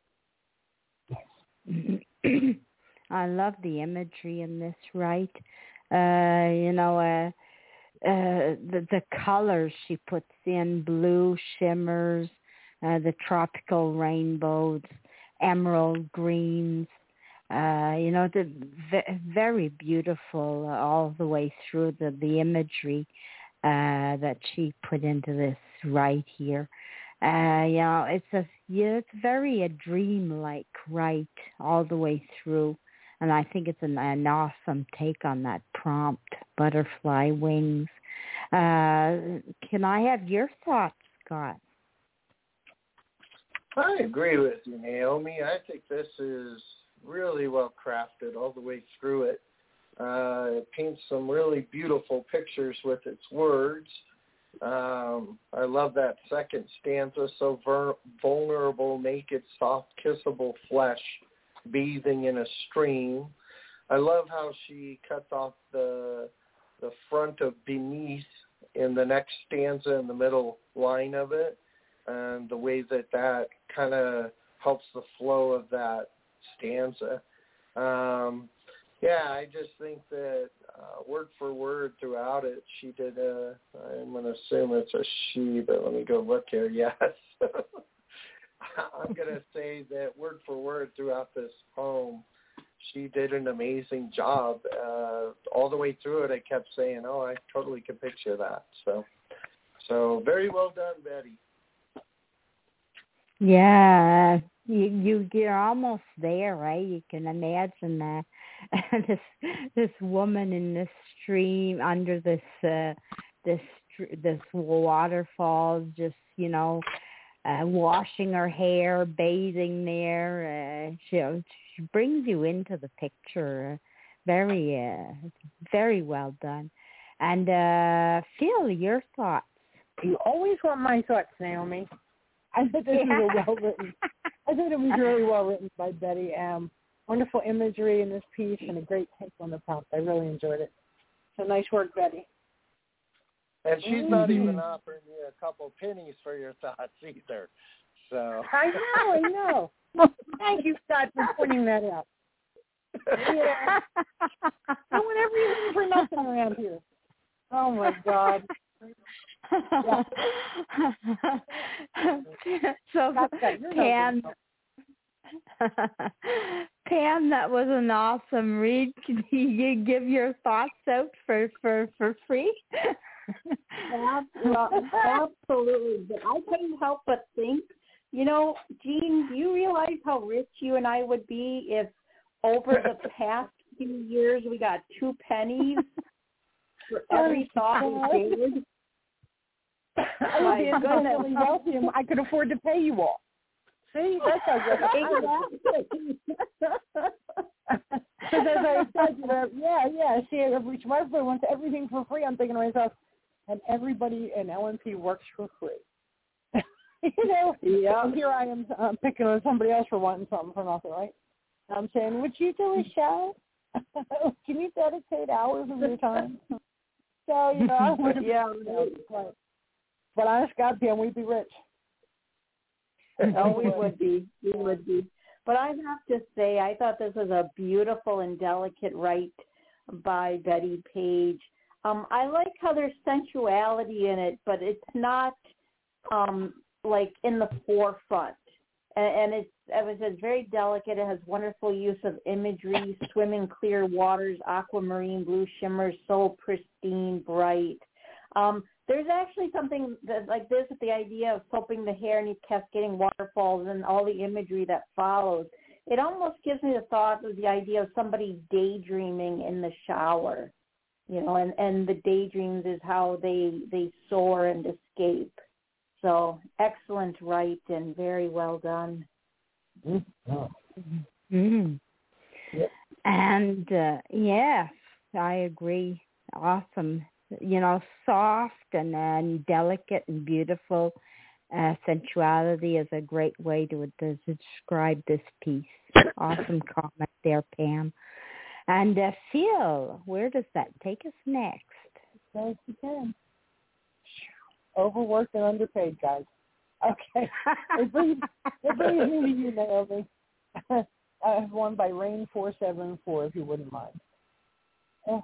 I love the imagery in this, right? Uh, you know, uh, uh, the, the colors she puts in, blue shimmers, uh, the tropical rainbows, emerald greens, uh, you know, the v- very beautiful uh, all the way through the, the imagery uh, that she put into this right here. Uh, you know, it's a yeah, it's very a dream-like right all the way through, and I think it's an, an awesome take on that prompt, butterfly wings. Uh, can I have your thoughts, Scott? I agree with you, Naomi. I think this is really well crafted all the way through it. Uh, it paints some really beautiful pictures with its words. Um, I love that second stanza, so ver- vulnerable, naked, soft, kissable flesh, bathing in a stream. I love how she cuts off the the front of beneath in the next stanza in the middle line of it, and the way that that kind of helps the flow of that stanza. Um, yeah, I just think that uh, word for word throughout it, she did a, I'm going to assume it's a she, but let me go look here. Yes. I'm going to say that word for word throughout this poem, she did an amazing job. Uh, all the way through it, I kept saying, oh, I totally can picture that. So, so very well done, Betty. Yeah, you, you you're almost there, right? You can imagine that this this woman in this stream under this uh, this this waterfall, just you know, uh, washing her hair, bathing there. Uh, she she brings you into the picture. Uh, very uh, very well done. And uh, Phil, your thoughts? You always want my thoughts, Naomi. I think this Yeah. is a well written. I think it was really well written by Betty. Um, wonderful imagery in this piece and a great take on the prompt. I really enjoyed it. So nice work, Betty. And she's Mm-hmm. not even offering me a couple pennies for your thoughts either. So I know, I know. Thank you, Scott, for pointing that out. Yeah. No one ever uses for nothing around here. Oh my God. Yeah. So Pam, Pam, that was an awesome read. Can you give your thoughts out for for, for free? Absolutely. But I couldn't help but think, you know, Jean, do you realize how rich you and I would be if over the past few years we got two pennies for every thought we did? I would be incredibly wealthy and I could afford to pay you all. See, that's how good. Because as I said, you know, yeah, yeah, see, every everybody wants everything for free. I'm thinking to myself, and everybody in L N P works for free. You know, yeah. And here I am um, picking on somebody else for wanting something for nothing, right? I'm saying, would you do a show? Can you dedicate hours of your time? So, you know, I would have, yeah, right. But honest God, Pam, we'd be rich. Oh, we would be. We would be. But I have to say, I thought this was a beautiful and delicate write by Betty Page. Um, I like how there's sensuality in it, but it's not um, like in the forefront. And, and it's, as I said, it's very delicate. It has wonderful use of imagery, swimming clear waters, aquamarine blue shimmers, so pristine, bright. Um, there's actually something that, like this, with the idea of soaping the hair and cascading waterfalls and all the imagery that follows. It almost gives me the thought of the idea of somebody daydreaming in the shower. you know, and, and the daydreams is how they they soar and escape. So excellent write and very well done. Mm-hmm. Yep. And uh, yes, I agree. Awesome. You know, soft and, and delicate and beautiful. Uh, sensuality is a great way to, to describe this piece. Awesome comment there, Pam. And uh, Phil, where does that take us next? Yes, you can. Overworked and underpaid, guys. Okay. It brings, it brings me to you, Naomi. I have one by Rain four seven four, if you wouldn't mind. Oh.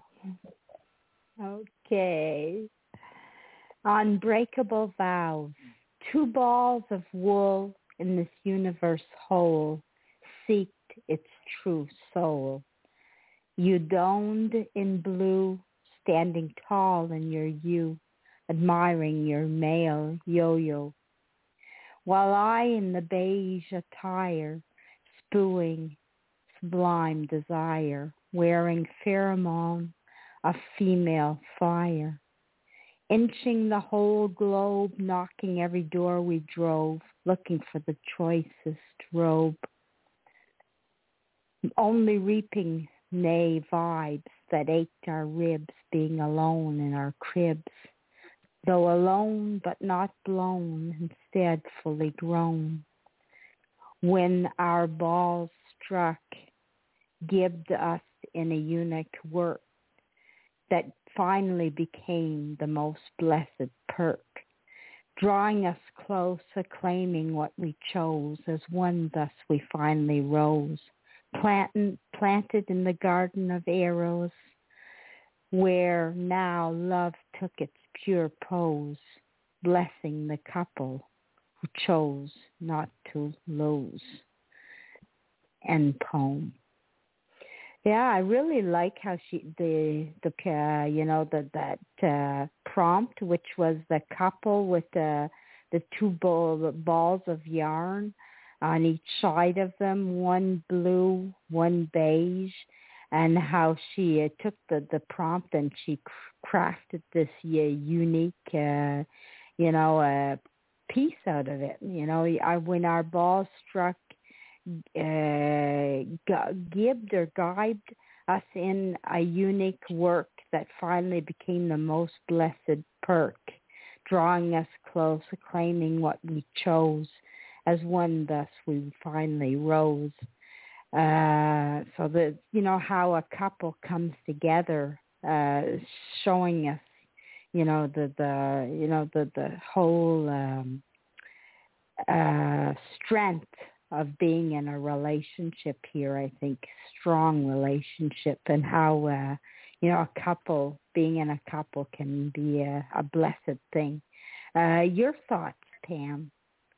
Okay. Unbreakable vows. Two balls of wool in this universe whole seeked its true soul. You donned in blue, standing tall in your you, admiring your male yo-yo, while I in the beige attire, spewing sublime desire, wearing pheromone of female fire, inching the whole globe, knocking every door we drove, looking for the choicest robe, only reaping nay vibes that ached our ribs, being alone in our cribs, though alone but not blown, instead fully grown. When our balls struck, gibbed us in a eunuch work that finally became the most blessed perk, drawing us close, acclaiming what we chose, as one thus we finally rose, planted, planted in the garden of arrows, where now love took its pure pose, blessing the couple who chose not to lose. End poem. Yeah, I really like how she the the uh, you know the that uh, prompt, which was the couple with the the two ball, balls of yarn on each side of them, one blue, one beige, and how she uh, took the, the prompt and she crafted this uh, unique, uh, you know, uh, piece out of it. You know, I, when our balls struck, uh, gibbed or gibed us in a unique work that finally became the most blessed perk, drawing us close, acclaiming what we chose, as one thus we finally rose. Uh, so that, you know, how a couple comes together, uh, showing us, you know, the, the you know, the, the whole um, uh, strength of being in a relationship here, I think, strong relationship, and how, uh, you know, a couple, being in a couple can be a, a blessed thing. Uh, your thoughts, Pam?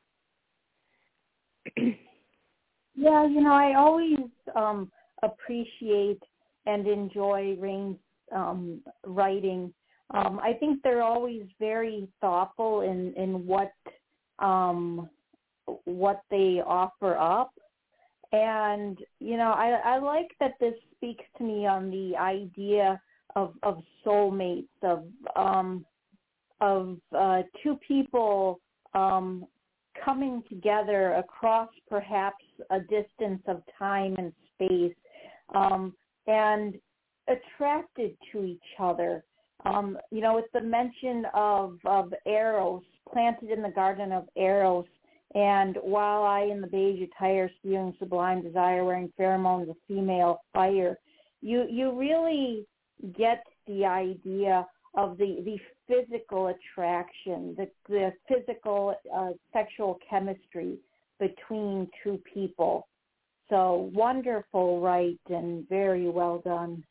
Yeah, you know, I always um, appreciate and enjoy Rain's um, writing. Um, I think they're always very thoughtful in, in what um, what they offer up. And, you know, I, I like that this speaks to me on the idea of, of soulmates, of, um, of uh, two people um, coming together across perhaps a distance of time and space, um, and attracted to each other. Um, you know, with the mention of, of Eros, planted in the garden of Eros, and while I in the beige attire, spewing sublime desire, wearing pheromones of female fire, you you really get the idea of the, the physical attraction, the, the physical uh, sexual chemistry between two people. So wonderful, right, and very well done.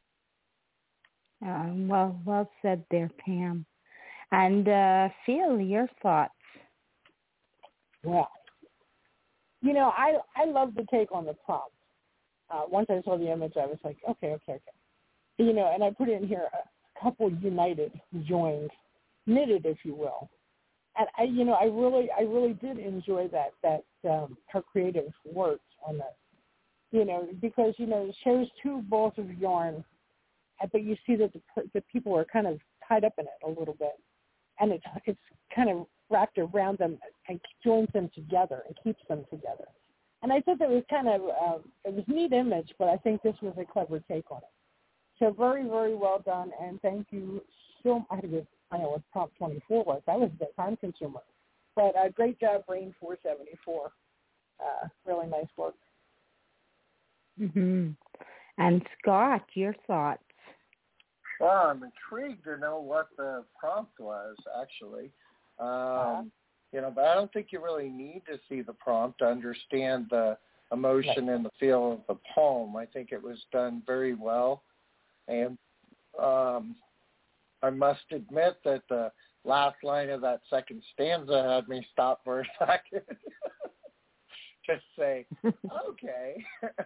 Uh, well, well said there, Pam. And uh, Phil, your thoughts? Well, you know, I I love the take on the prompt. Uh, once I saw the image, I was like, okay, okay, okay. You know, and I put in here a couple united, joined, knitted, if you will. And I, you know, I really, I really did enjoy that that um, her creative work on that. You know, because you know, it shows two balls of yarn but you see that the, the people are kind of tied up in it a little bit, and it's it's kind of wrapped around them and joins them together and keeps them together. And I thought that was kind of uh, it was a neat image, but I think this was a clever take on it. So very, very well done, and thank you so much. I had to go, I know what prompt twenty-four was. That was a bit time consumer. But uh, great job, Rain four seventy-four. Uh, really nice work. Mm-hmm. And Scott, your thoughts? Well, I'm intrigued to know what the prompt was, actually. Um, uh-huh. You know, but I don't think you really need to see the prompt to understand the emotion right. and the feel of the poem. I think it was done very well. And um, I must admit that the last line of that second stanza had me stop for a second. Just say, okay.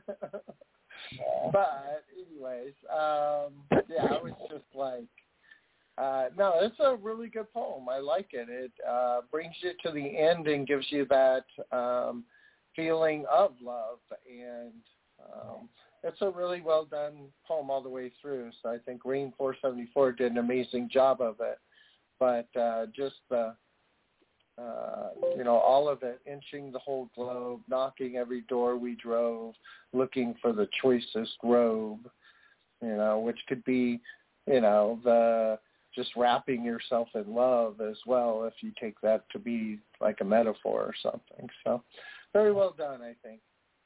But anyways, um, yeah, I was just like, uh, no, it's a really good poem. I like it. It uh, brings you to the end and gives you that um, feeling of love. And um, it's a really well done poem all the way through. So I think Rain four seventy-four did an amazing job of it. But uh, just the, uh, you know, all of it, inching the whole globe, knocking every door we drove, looking for the choicest robe, you know, which could be, you know, the just wrapping yourself in love as well, if you take that to be like a metaphor or something. So very well done, I think.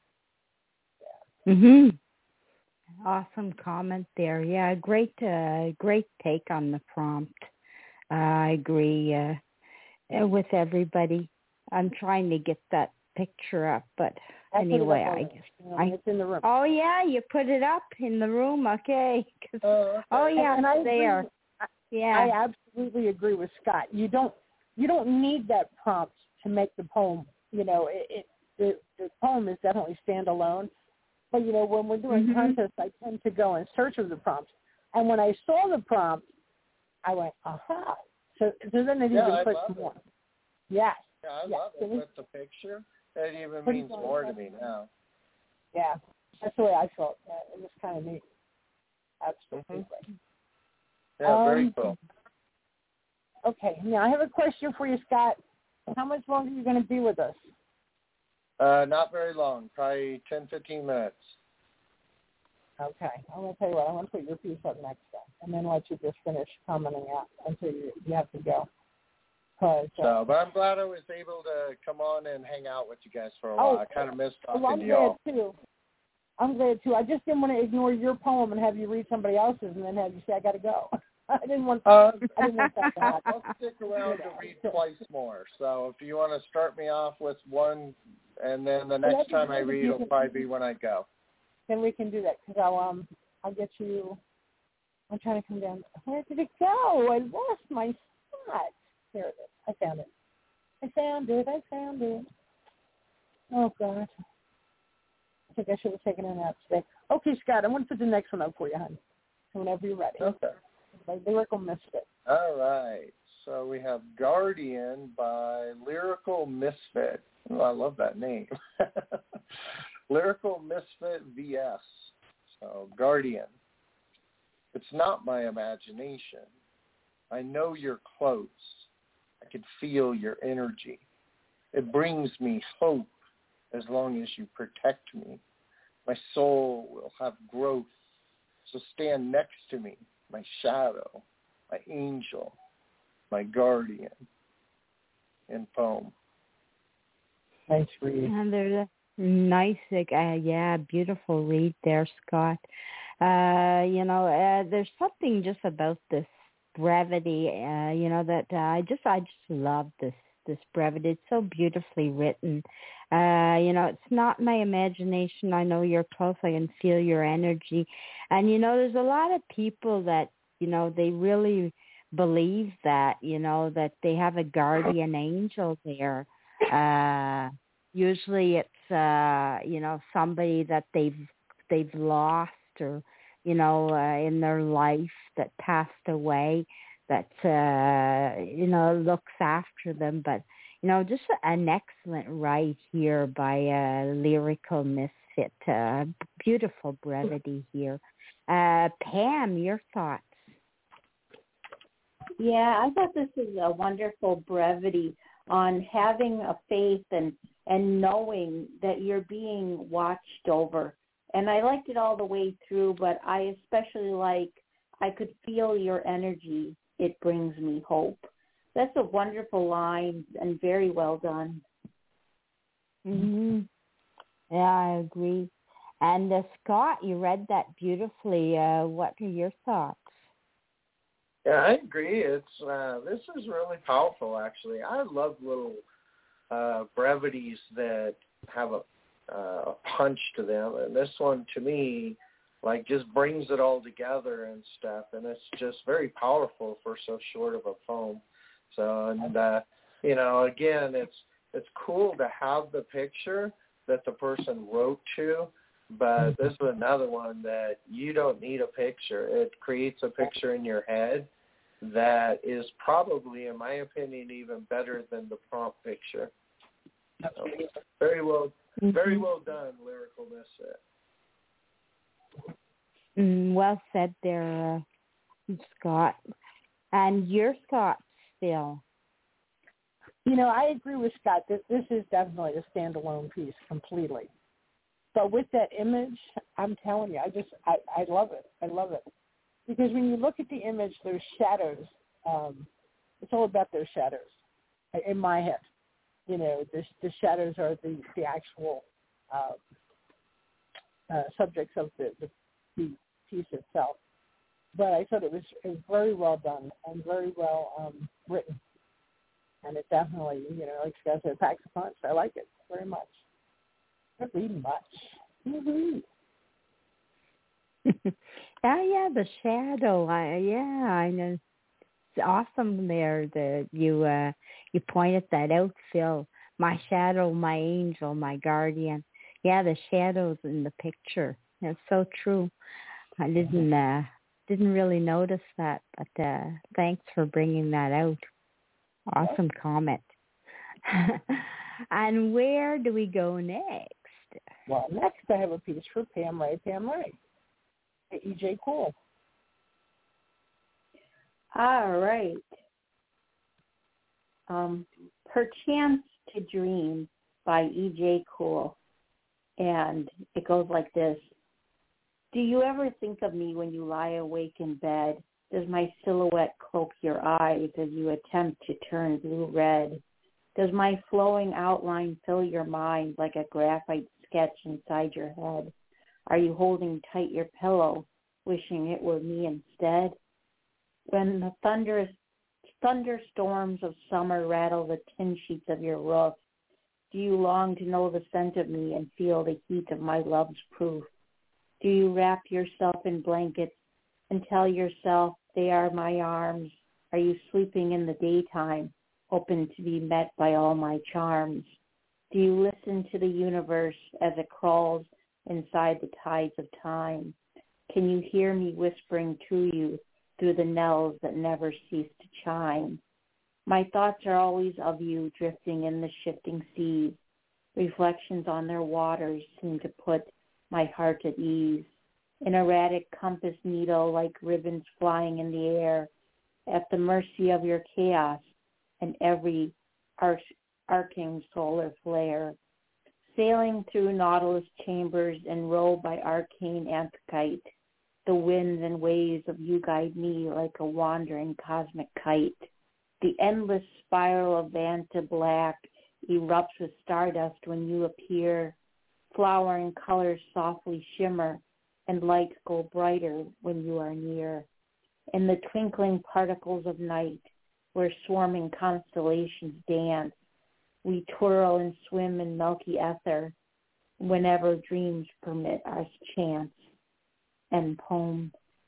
Mm-hmm. Awesome comment there. Yeah, great, uh, great take on the prompt. Uh, I agree uh, with everybody. I'm trying to get that picture up, but I anyway, I guess I, it's in the room. Oh yeah, you put it up in the room, okay? Oh, okay. oh yeah, and, and it's there. Agree, yeah, I absolutely agree with Scott. You don't you don't need that prompt to make the poem. You know, it, it the the poem is definitely standalone. But you know, when we're doing mm-hmm. contests, I tend to go in search of the prompts. And when I saw the prompt, I went, aha. So, so then it yeah, even I puts love more. It. Yes. Yeah, I yes. love it with the picture. It even Pretty means more to me now. Yeah, that's the way I felt. Yeah, it was kind of neat. Absolutely. Mm-hmm. Yeah, um, very cool. Okay, now I have a question for you, Scott. How much longer are you going to be with us? Uh, not very long, probably ten, fifteen minutes. Okay, I'm going to tell you what, I'm going to put your piece up next time, and then let you just finish commenting out until you, you have to go. Uh, so, but I'm glad I was able to come on and hang out with you guys for a while. Oh, I kind of missed talking well, I'm to y'all. glad too. I'm glad too. I just didn't want to ignore your poem and have you read somebody else's, and then have you say I got to go. I didn't want. Uh, I didn't want that to happen. I'll stick around to read twice more. So if you want to start me off with one, and then the next time I read will probably be when I go. Then we can do that because I'll um I'll get you. I'm trying to come down. Where did it go? I lost my spot. There it is. I found it. I found it. I found it. Oh God. I think I should have taken a nap today. Okay, Scott. I'm going to put the next one up for you, honey. Whenever you're ready. Okay. By Lyrical Misfit. All right. So we have Guardian by Lyrical Misfit. Oh, I love that name. Lyrical Misfit V S. So Guardian. It's not my imagination. I know you're close. I can feel your energy. It brings me hope as long as you protect me. My soul will have growth. So stand next to me, my shadow, my angel, my guardian. In poem. Nice read. And there's a nice, uh, yeah, beautiful read there, Scott. Uh, you know, uh, there's something just about this brevity, uh, you know, that uh, I just, I just love this, this brevity. It's so beautifully written. Uh, you know, it's not my imagination. I know you're close. I can feel your energy. And, you know, there's a lot of people that, you know, they really believe that, you know, that they have a guardian angel there. Uh, usually it's, uh, you know, somebody that they've, they've lost or, you know, uh, in their life that passed away that, uh, you know, looks after them. But, No, just an excellent write here by a lyrical misfit. Uh, beautiful brevity here. Uh, Pam, your thoughts? Yeah, I thought this is a wonderful brevity on having a faith and, and knowing that you're being watched over. And I liked it all the way through, but I especially like, I could feel your energy. It brings me hope. That's a wonderful line and very well done. Mm-hmm. Yeah, I agree. And uh, Scott, you read that beautifully. Uh, what are your thoughts? Yeah, I agree. It's uh, this is really powerful, actually. I love little uh, brevities that have a, uh, a punch to them, and this one, to me, like just brings it all together and stuff, and it's just very powerful for so short of a poem. So, and uh, you know, again, it's it's cool to have the picture that the person wrote to, but this is another one that you don't need a picture. It creates a picture in your head that is probably, in my opinion, even better than the prompt picture. So, very well, very well done, lyrical misfit. Mm, well said there, uh, Scott. And your thoughts, Phil? You know, I agree with Scott that this is definitely a standalone piece completely. But with that image, I'm telling you, I just, I, I love it. I love it. Because when you look at the image, there's shadows. Um, it's all about those shadows in my head. You know, the, the shadows are the, the actual uh, uh, subjects of the, the, the piece itself. But I thought it was, it was very well done and very well um, written. And it definitely, you know, like Scott said, packs a punch. I like it very much. Not reading much. Mm-hmm. Oh yeah, the shadow. I, yeah, I know. It's awesome there that you uh, you pointed that out, Phil. My shadow, my angel, my guardian. Yeah, the shadows in the picture. That's so true. I didn't uh, didn't really notice that, but uh, thanks for bringing that out. Awesome comment. And where do we go next? Well, next I have a piece for Pam Ray. Pam Ray. E J. Cool. All right. Um, Perchance to Dream by E J. Cool. And it goes like this. Do you ever think of me when you lie awake in bed? Does my silhouette cloak your eyes as you attempt to turn blue red? Does my flowing outline fill your mind like a graphite sketch inside your head? Are you holding tight your pillow, wishing it were me instead? When the thunderous thunderstorms of summer rattle the tin sheets of your roof, do you long to know the scent of me and feel the heat of my love's proof? Do you wrap yourself in blankets and tell yourself they are my arms? Are you sleeping in the daytime, open to be met by all my charms? Do you listen to the universe as it crawls inside the tides of time? Can you hear me whispering to you through the knells that never cease to chime? My thoughts are always of you drifting in the shifting seas. Reflections on their waters seem to put my heart at ease. An erratic compass needle like ribbons flying in the air, at the mercy of your chaos and every arch, arcing solar flare. Sailing through nautilus chambers enrolled by arcane anthracite, the winds and waves of you guide me like a wandering cosmic kite. The endless spiral of Vanta black erupts with stardust when you appear. Flowering colors softly shimmer and lights go brighter when you are near. In the twinkling particles of night, where swarming constellations dance, we twirl and swim in milky ether whenever dreams permit us chance. End poem.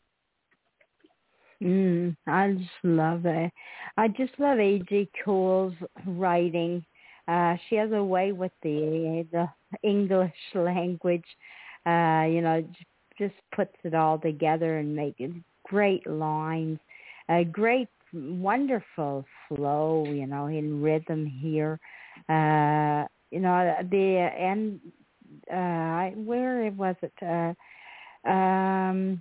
Mm, I just love it. I just love A J. Cole's writing. Uh, she has a way with the the English language. Uh, you know, just puts it all together and makes great lines. Uh, great wonderful flow, you know, in rhythm here. Uh, you know, the and uh, where was it? Uh, um,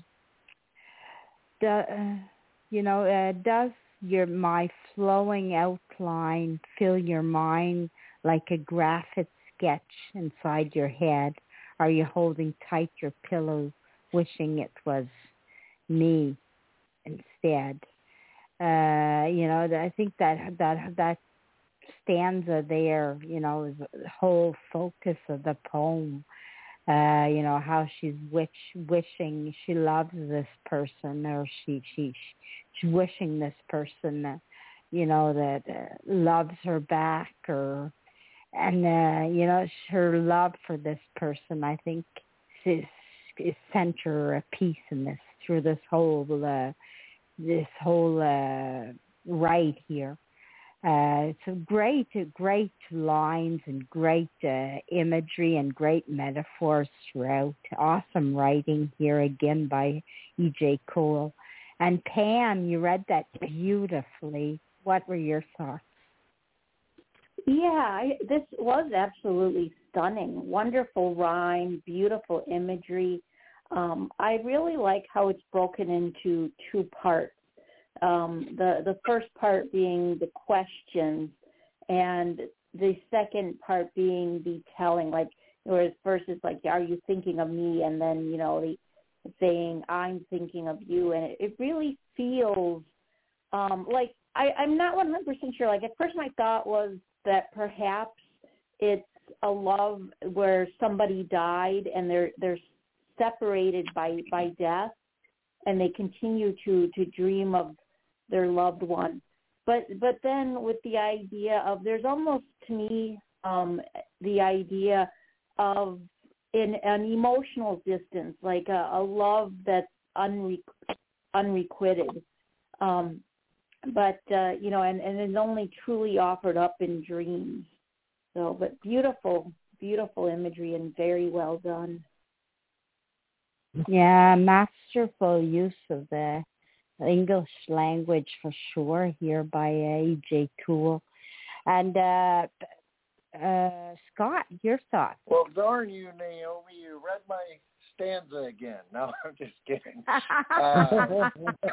the uh, you know, uh, does your my flowing outline fill your mind like a graphic sketch inside your head? Are you holding tight your pillow, wishing it was me instead? Uh, you know, I think that that that stanza there, you know, is the whole focus of the poem. Uh, you know, how she's wish, wishing she loves this person, or she she she's wishing this person that, you know, that uh, loves her back, or and uh, you know, her love for this person, I think, is is center a piece in this through this whole uh, this whole uh, ride here. Uh, it's great, great lines and great uh, imagery and great metaphors throughout. Awesome writing here again by E J. Cole. And Pam, you read that beautifully. What were your thoughts? Yeah, I, this was absolutely stunning. Wonderful rhyme, beautiful imagery. Um, I really like how it's broken into two parts. Um, the the first part being the questions, and the second part being the telling. Like, whereas first it's like, "Are you thinking of me?" and then, you know, the saying, "I'm thinking of you," and it, it really feels um, like I, I'm not one hundred percent sure. Like, at first my thought was that perhaps it's a love where somebody died and they're they're separated by by death, and they continue to to dream of their loved one. But but then with the idea of, there's almost to me um, the idea of in an emotional distance, like a, a love that's unre- unrequited. Um, but, uh, you know, and, and is only truly offered up in dreams. So, but beautiful, beautiful imagery and very well done. Yeah, masterful use of the English language for sure here by uh, E J. Cole. And uh, uh, Scott, your thoughts? Well, darn you, Naomi, you read my stanza again. No, I'm just kidding. Uh,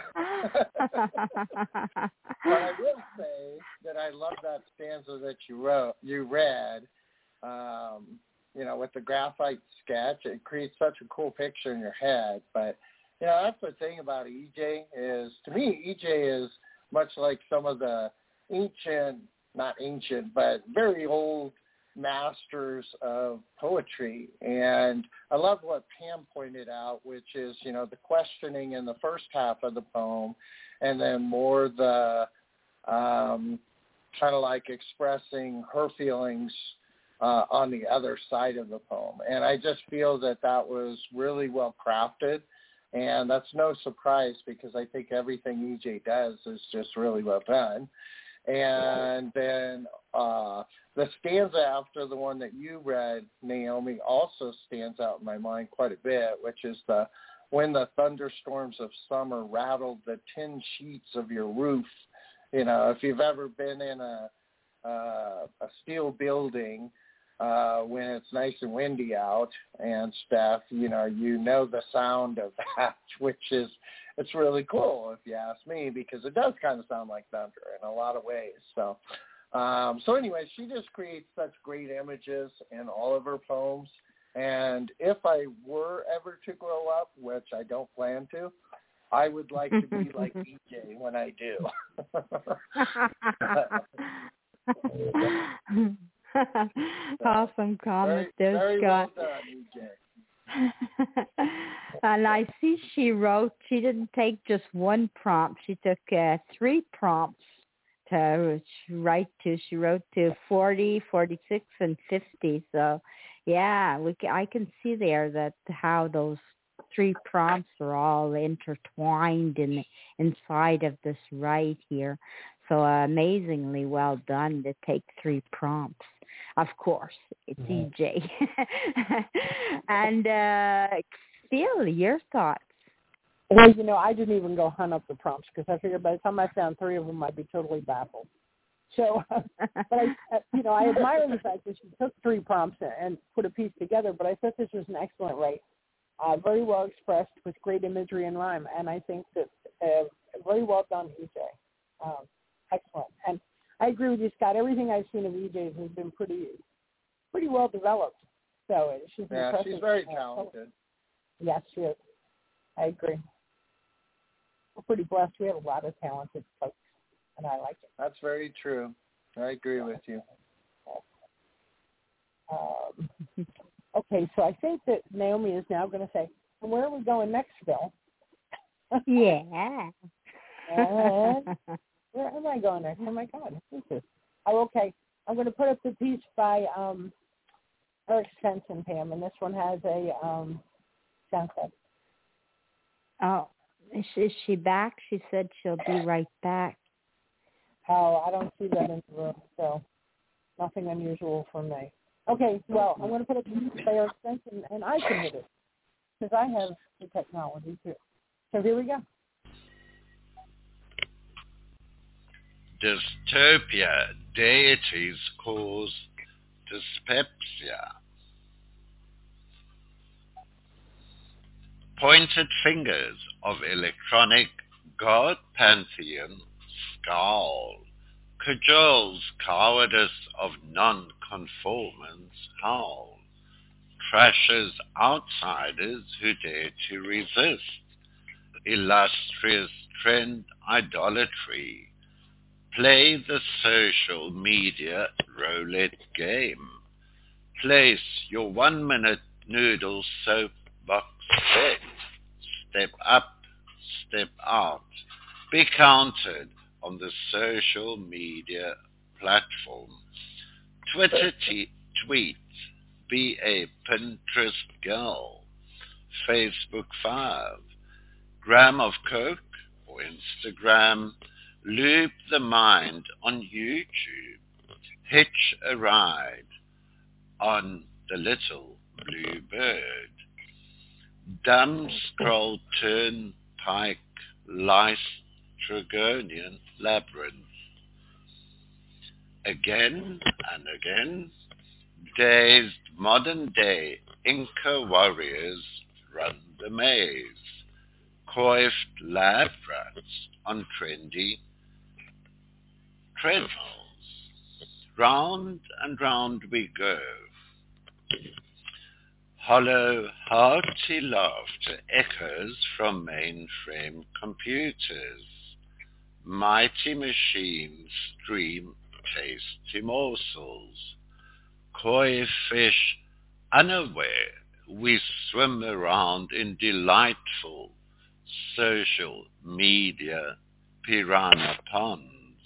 but I will say that I love that stanza that you wrote, you read. Um, you know, with the graphite sketch, it creates such a cool picture in your head. But, you know, that's the thing about E J is, to me, E J is much like some of the ancient, not ancient, but very old masters of poetry. And I love what Pam pointed out, which is, you know, the questioning in the first half of the poem, and then more the um, kind of like expressing her feelings Uh, on the other side of the poem. And I just feel that that was really well crafted, and that's no surprise because I think everything E J does is just really well done. And then uh, the stanza after the one that you read, Naomi, also stands out in my mind quite a bit, which is the when the thunderstorms of summer rattled the tin sheets of your roof. You know, if you've ever been in a, uh, a steel building, Uh, when it's nice and windy out and stuff, you know, you know the sound of that, which is, it's really cool if you ask me, because it does kind of sound like thunder in a lot of ways. So, um, so anyway, she just creates such great images in all of her poems. And if I were ever to grow up, which I don't plan to, I would like to be like E J when I do. Awesome comment very, there, very Scott. Well done, E J. And I see she wrote, she didn't take just one prompt. She took uh, three prompts to write to. She wrote to forty, forty-six, and fifty. So, yeah, we can, I can see there that how those three prompts are all intertwined in inside of this right here. So uh, amazingly well done to take three prompts. Of course, it's mm-hmm. E J. And uh, Phil, your thoughts? Well, you know, I didn't even go hunt up the prompts because I figured by the time I found three of them, I'd be totally baffled. So, but I, you know, I admire the fact that she took three prompts and put a piece together. But I thought this was an excellent write, uh, very well expressed with great imagery and rhyme, and I think that uh, very well done, E J. Um, excellent, and I agree with you, Scott. Everything I've seen of E J's has been pretty, pretty well developed. So she's yeah, impressive. she's very talented. Yes, she is. I agree. We're pretty blessed. We have a lot of talented folks, and I like it. That's very true. I agree with you. Um, okay, so I think that Naomi is now going to say, well, where are we going next, Phil? Yeah. And where am I going next? Oh, my God. Who's this? Oh, okay. I'm going to put up the piece by um, Eric Svensson, Pam, and this one has a um, sound clip. Oh, is she, is she back? She said she'll be right back. Oh, I don't see that in the room, so nothing unusual for me. Okay, well, I'm going to put up the piece by Eric Svensson, and I can hit it, because I have the technology, too. So here we go. Dystopia, deities cause dyspepsia. Pointed fingers of electronic god pantheon scowl, cajoles cowardice of non-conformance howl, trashes outsiders who dare to resist, illustrious trend idolatry, play the social media roulette game, place your one-minute noodle soapbox bet, step up, step out, be counted on the social media platform, Twitter t- tweet, be a Pinterest girl, Facebook five, gram of Coke or Instagram, loop the mind on YouTube, hitch a ride on the little blue bird, dumb scroll turnpike lice Tragonian labyrinth. Again and again, dazed modern day Inca warriors run the maze, coiffed lab rats on trendy treadmills. Round and round we go. Hollow, hearty laughter echoes from mainframe computers. Mighty machines stream tasty morsels. Koi fish unaware, we swim around in delightful social media piranha ponds.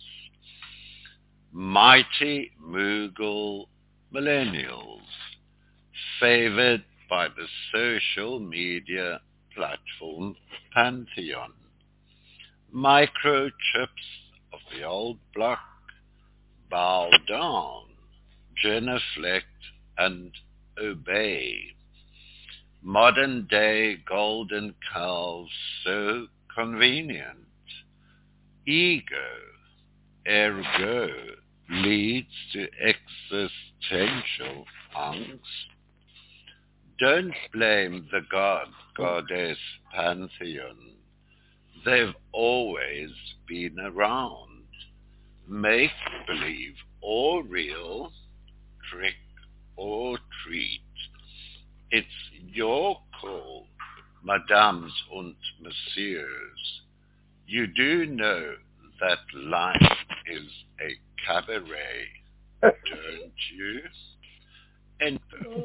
Mighty Moogle millennials, favored by the social media platform pantheon. Microchips of the old block bow down, genuflect and obey. Modern day golden calves so convenient. Ego, ergo, leads to existential angst. Don't blame the god, goddess pantheon. They've always been around. Make believe or real, trick or treat. It's your call, madames und messieurs. You do know that life is a cabaret, don't you? And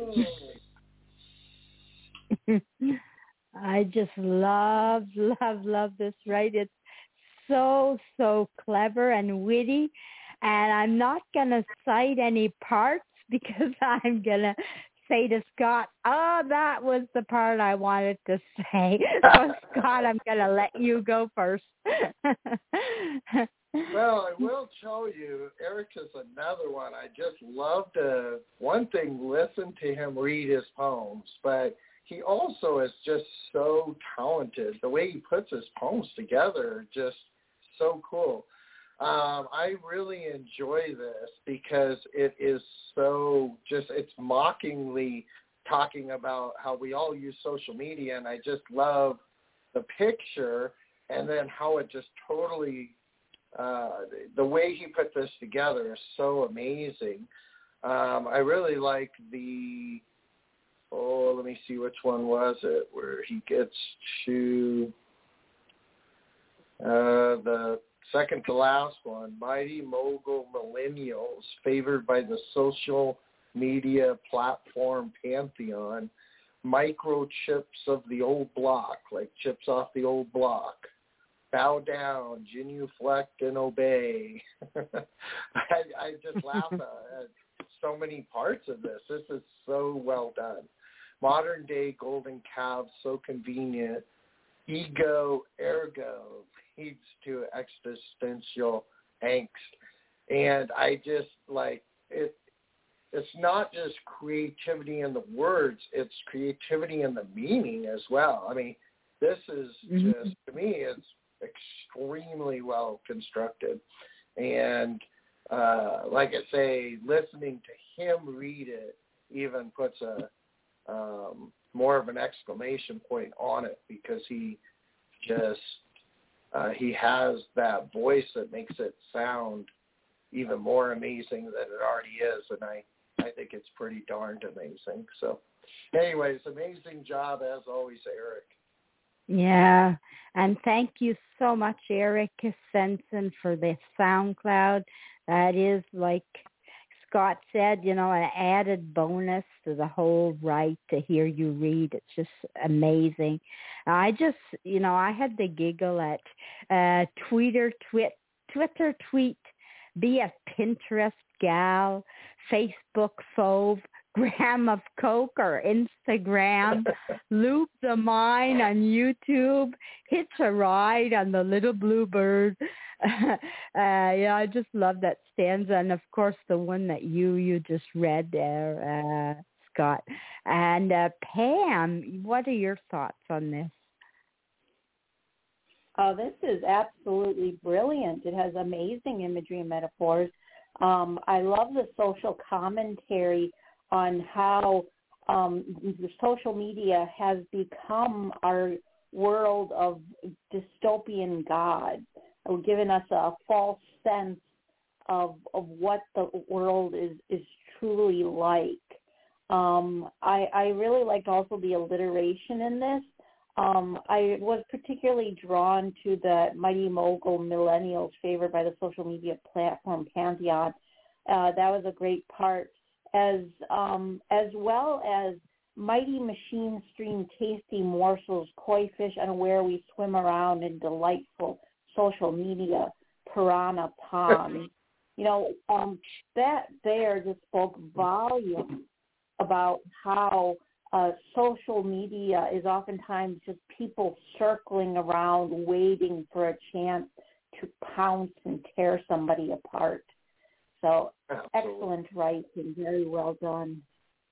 I just love, love, love this, right? It's so, so clever and witty. And I'm not going to cite any parts because I'm going to say to Scott, oh, that was the part I wanted to say. So, Scott, I'm going to let you go first. Well, I will show you. Eric is another one. I just love to, one thing, listen to him read his poems, but he also is just so talented. The way he puts his poems together are just so cool. Um, I really enjoy this because it is so just, it's mockingly talking about how we all use social media, and I just love the picture and then how it just totally, uh, the way he put this together is so amazing. Um, I really like the, oh, let me see, which one was it, where he gets to uh, the second to last one, Mighty Mogul Millennials, favored by the social media platform Pantheon, microchips of the old block, like chips off the old block. Bow down, genuflect, and obey. I, I just laugh at so many parts of this. This is so well done. Modern day golden calves, so convenient. Ego, ergo, leads to existential angst. And I just like it. It's not just creativity in the words, it's creativity in the meaning as well. I mean, this is mm-hmm. just, to me, it's extremely well constructed. And uh, like I say, listening to him read it even puts a um, more of an exclamation point on it, because he just, uh, he has that voice that makes it sound even more amazing than it already is. And I, I think it's pretty darned amazing. So anyways, amazing job as always, Eric. Yeah, and thank you so much, Eric Sensen, for the SoundCloud. That is, like Scott said, you know, an added bonus to the whole right to hear you read. It's just amazing. I just, you know, I had the giggle at uh, Twitter, twit, Twitter tweet, be a Pinterest gal, Facebook fauve, gram of coke or Instagram, loop the mine on YouTube, hitch a ride on the little blue bird. uh, yeah, I just love that stanza, and of course the one that you you just read there, uh, Scott. And uh, Pam, what are your thoughts on this? Oh, this is absolutely brilliant. It has amazing imagery and metaphors. Um, I love the social commentary on how um, the social media has become our world of dystopian God, giving us a false sense of of what the world is, is truly like. Um, I, I really liked also the alliteration in this. Um, I was particularly drawn to the Mighty Mogul Millennials favored by the social media platform Pantheon. Uh, that was a great part. As um, as well as mighty machines stream tasty morsels, koi fish unaware we swim around in delightful social media piranha ponds. You know, um, that there just spoke volumes about how uh, social media is oftentimes just people circling around waiting for a chance to pounce and tear somebody apart. So Absolutely. Excellent writing, very well done.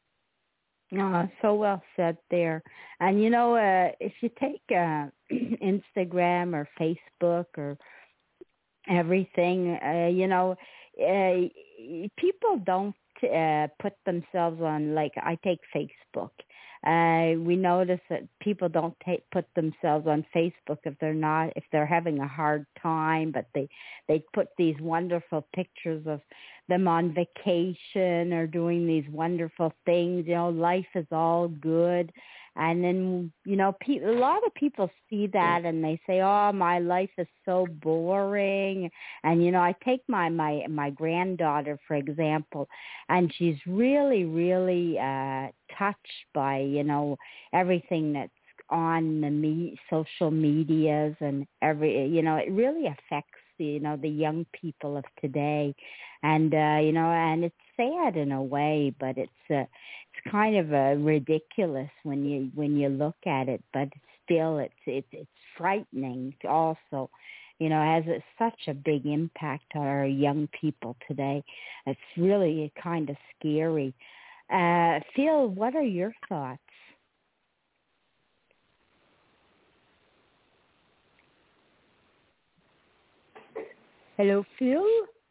Oh, so well said there. And, you know, uh, if you take uh, Instagram or Facebook or everything, uh, you know, uh, people don't uh, put themselves on, like, I take Facebook. Uh, we notice that people don't take, put themselves on Facebook if they're not, if they're having a hard time, but they, they put these wonderful pictures of them on vacation or doing these wonderful things. You know, life is all good. And then, you know, pe- a lot of people see that and they say, oh, my life is so boring. And, you know, I take my, my, my granddaughter, for example, and she's really, really uh, touched by, you know, everything that's on the me- social medias and every, you know, it really affects, you know, the young people of today. And, uh, you know, and it's sad in a way, but it's uh, it's kind of uh, ridiculous when you when you look at it, but still it's it's, it's frightening also. You know, has a, such a big impact on our young people today. It's really kind of scary. Uh, Phil, what are your thoughts? Hello, Phil.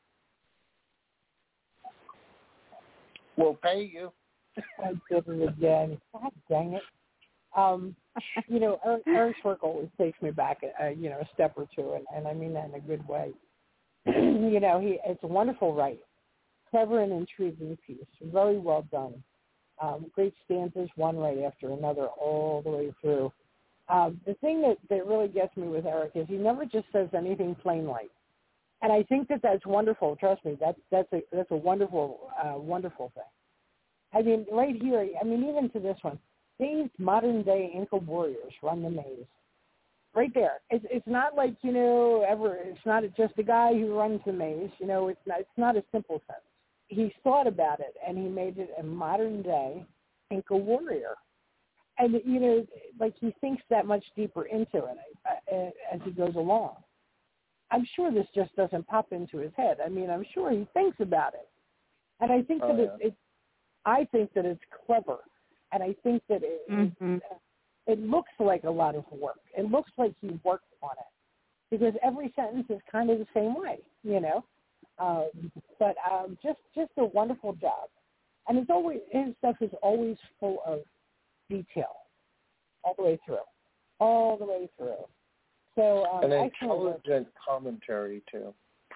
We'll pay you. I did it again. God dang it. Um, you know, Eric, Eric's work always takes me back, a, you know, a step or two, and, and I mean that in a good way. You know, he it's a wonderful write, clever and intriguing piece, very well done. Um, great stanzas, one right after another, all the way through. Um, the thing that, that really gets me with Eric is he never just says anything plain like, and I think that that's wonderful. Trust me, that's that's a that's a wonderful uh, wonderful thing. I mean, right here, I mean, even to this one, these modern-day Inca warriors run the maze. Right there. It's it's not like, you know, ever, it's not just a guy who runs the maze. You know, it's not, it's not a simple sentence. He thought about it, and he made it a modern-day Inca warrior. And, you know, like he thinks that much deeper into it uh, as he goes along. I'm sure this just doesn't pop into his head. I mean, I'm sure he thinks about it. And I think oh, that yeah. it, it I think that it's clever, and I think that it, Mm-hmm. it, it looks like a lot of work. It looks like he worked on it because every sentence is kind of the same way, you know. Um, but um, just just a wonderful job, and it's always his stuff is always full of detail, all the way through, all the way through. So um, an I intelligent commentary too.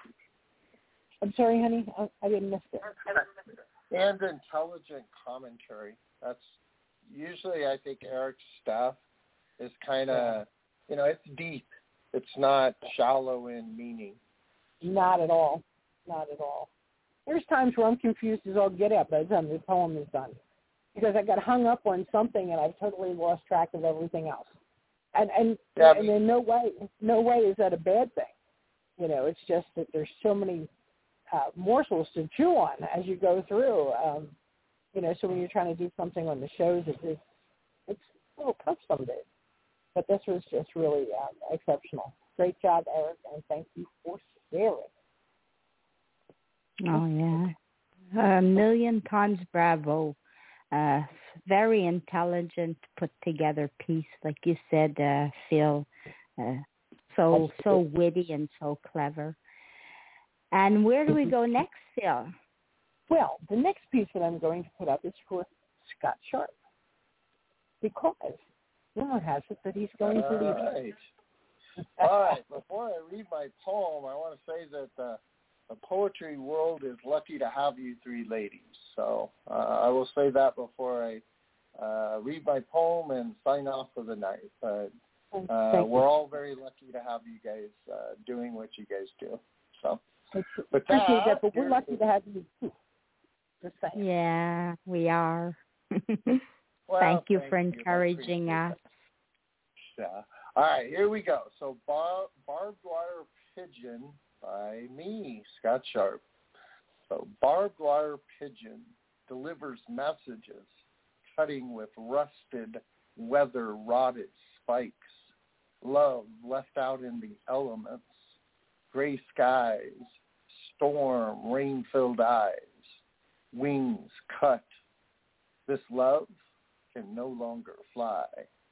I'm sorry, honey, I, I didn't miss it. And intelligent commentary. That's usually, I think, Eric's stuff is kind of, you know, it's deep. It's not shallow in meaning. Not at all. Not at all. There's times where I'm confused as all get up by the time the poem is done because I got hung up on something and I've totally lost track of everything else. And and, yeah, and in no way, no way is that a bad thing. You know, it's just that there's so many uh, morsels to chew on as you go through. Um, you know, so when you're trying to do something on the shows, it is, it's a little tough some days. But this was just really um, exceptional. Great job, Eric, and thank you for sharing. Oh, yeah. A million times bravo. Uh, very intelligent, put together piece, like you said, uh, Phil. Uh, so, so witty and so clever. And where do we go next, Phil? Well, the next piece that I'm going to put up is for Scott Sharp. Because rumor has it that he's going to leave. Right. All right. Before I read my poem, I want to say that the, the poetry world is lucky to have you three ladies. So uh, I will say that before I uh, read my poem and sign off for the night. But uh, we're all very lucky to have you guys uh, doing what you guys do. So, but appreciate that, but we're lucky to have you too. Yeah, we are. Well, thank you thank for you. encouraging us. Yeah. All right, here we go. So bar- Barbed Wire Pigeon by me, Scott Sharp. So Barbed Wire Pigeon delivers messages, cutting with rusted, weather-rotted spikes, love left out in the elements, gray skies, storm, rain-filled eyes, wings cut. This love can no longer fly.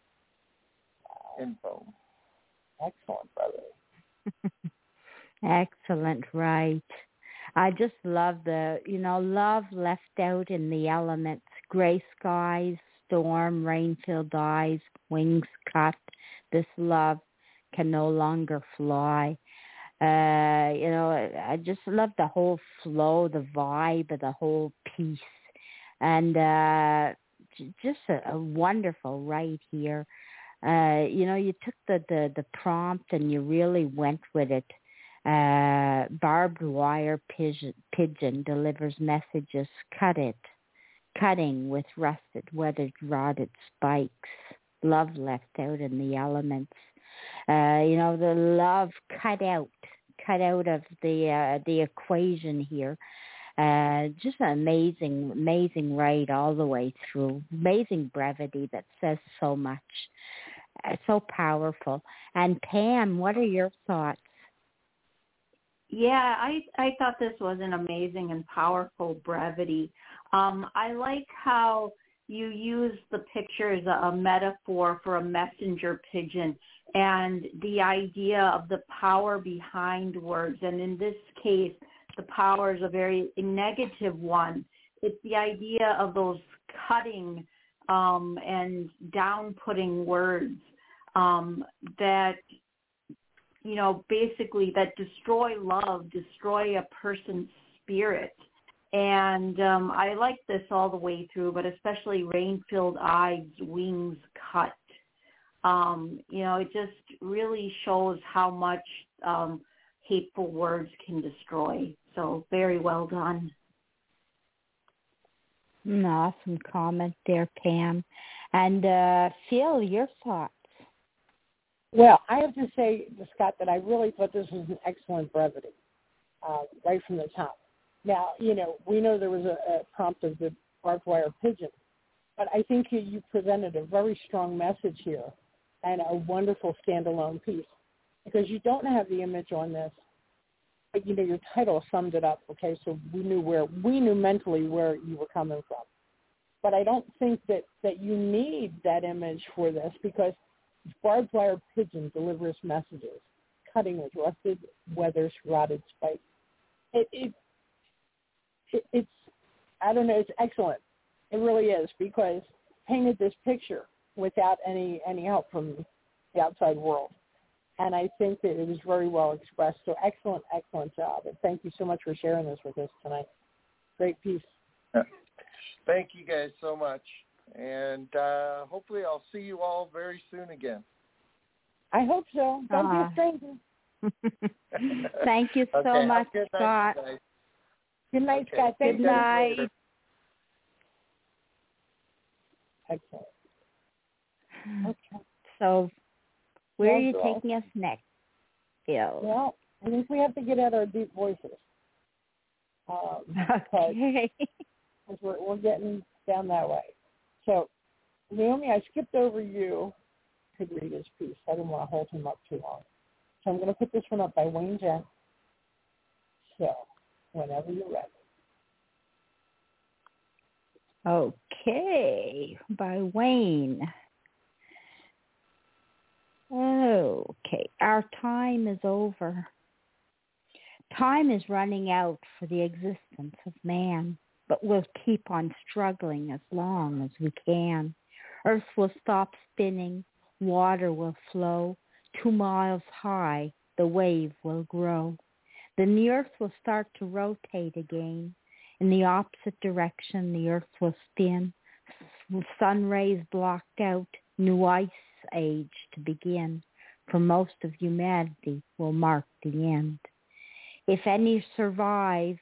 Info. Excellent, brother. Excellent, right. I just love the, you know, love left out in the elements, gray skies, storm, rain-filled eyes, wings cut. This love can no longer fly. Uh, you know, I just love the whole flow, the vibe of the whole piece. And uh, just a, a wonderful write here. Uh, you know, you took the, the, the prompt and you really went with it. Uh, barbed wire pigeon, pigeon delivers messages, cut it, cutting with rusted, weathered, rotted spikes, love left out in the elements. Uh, you know, the love cut out, cut out of the uh, the equation here. Uh, just an amazing, amazing write all the way through. Amazing brevity that says so much. Uh, so powerful. And Pam, what are your thoughts? Yeah, I I thought this was an amazing and powerful brevity. Um, I like how, you use the picture as a, a metaphor for a messenger pigeon and the idea of the power behind words. And in this case, the power is a very negative one. It's the idea of those cutting um, and down-putting words um, that, you know, basically that destroy love, destroy a person's spirit. And um, I like this all the way through, but especially rain-filled eyes, wings cut. Um, you know, it just really shows how much um, hateful words can destroy. So very well done. An awesome comment there, Pam. And uh, Phil, your thoughts? Well, I have to say, Scott, that I really thought this was an excellent brevity uh, right from the top. Now, you know, we know there was a, a prompt of the barbed wire pigeon, but I think you, you presented a very strong message here and a wonderful standalone piece because you don't have the image on this, but, you know, your title summed it up, okay, so we knew where, we knew mentally where you were coming from. But I don't think that, that you need that image for this because barbed wire pigeon delivers messages, cutting with rusted, weathers, rotted spikes. It, it, it, it's, I don't know, it's excellent. It really is because painted this picture without any, any help from the outside world. And I think that it was very well expressed. So excellent, excellent job. And thank you so much for sharing this with us tonight. Great piece. Thank you guys so much. And uh, hopefully I'll see you all very soon again. I hope so. Don't uh, be a stranger. Thank you so okay, much, good Scott. Night, good night, okay. Scott. Good night. Excellent. Okay. So where well, are you girl. taking us next, Phil? Well, I think we have to get out our deep voices. Um, okay. Because we're, we're getting down that way. So, Naomi, I skipped over you. Could read his piece. I didn't want to hold him up too long. So I'm going to put this one up by Wayne Gent. So, whenever you're ready. Okay, by Wayne. Okay, our time is over. Time is running out for the existence of man, but we'll keep on struggling as long as we can. Earth will stop spinning, water will flow, two miles high the wave will grow. Then the earth will start to rotate again. In the opposite direction, the earth will spin. Sun rays blocked out, new ice age to begin. For most of humanity will mark the end. If any survives,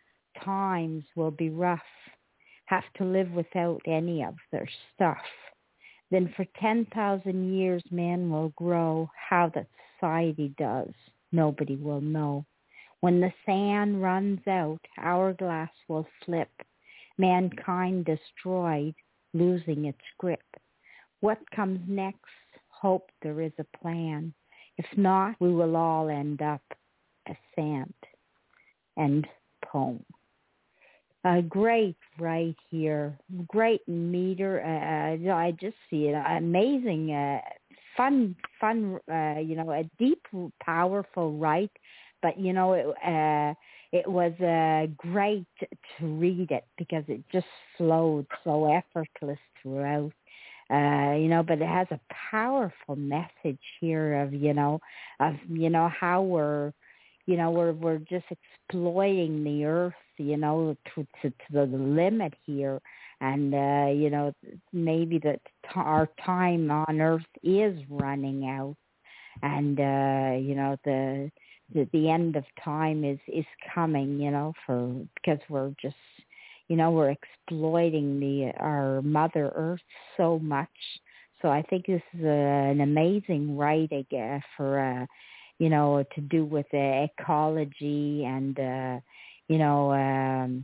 times will be rough, have to live without any of their stuff. Then for ten thousand years man will grow. How that society does, nobody will know. When the sand runs out, hourglass will flip, mankind destroyed, losing its grip. What comes next? Hope there is a plan. If not, we will all end up as sand. End poem. Uh, great right here. Great meter. Uh, I just see it. Amazing, uh, fun, fun, uh, you know, a deep, powerful right. But, you know, it, uh, it was uh, great to read it because it just flowed so effortless throughout. Uh, you know, but it has a powerful message here of, you know, of, you know, how we're, you know, we're we're just exploiting the earth, you know, to to, to the limit here, and uh, you know, maybe that t- our time on earth is running out, and uh, you know, the, the the end of time is is coming, you know, for because we're just, you know, we're exploiting the our Mother Earth so much. So I think this is a, an amazing right, I guess, for. Uh, you know, to do with uh, ecology and, uh, you know, um,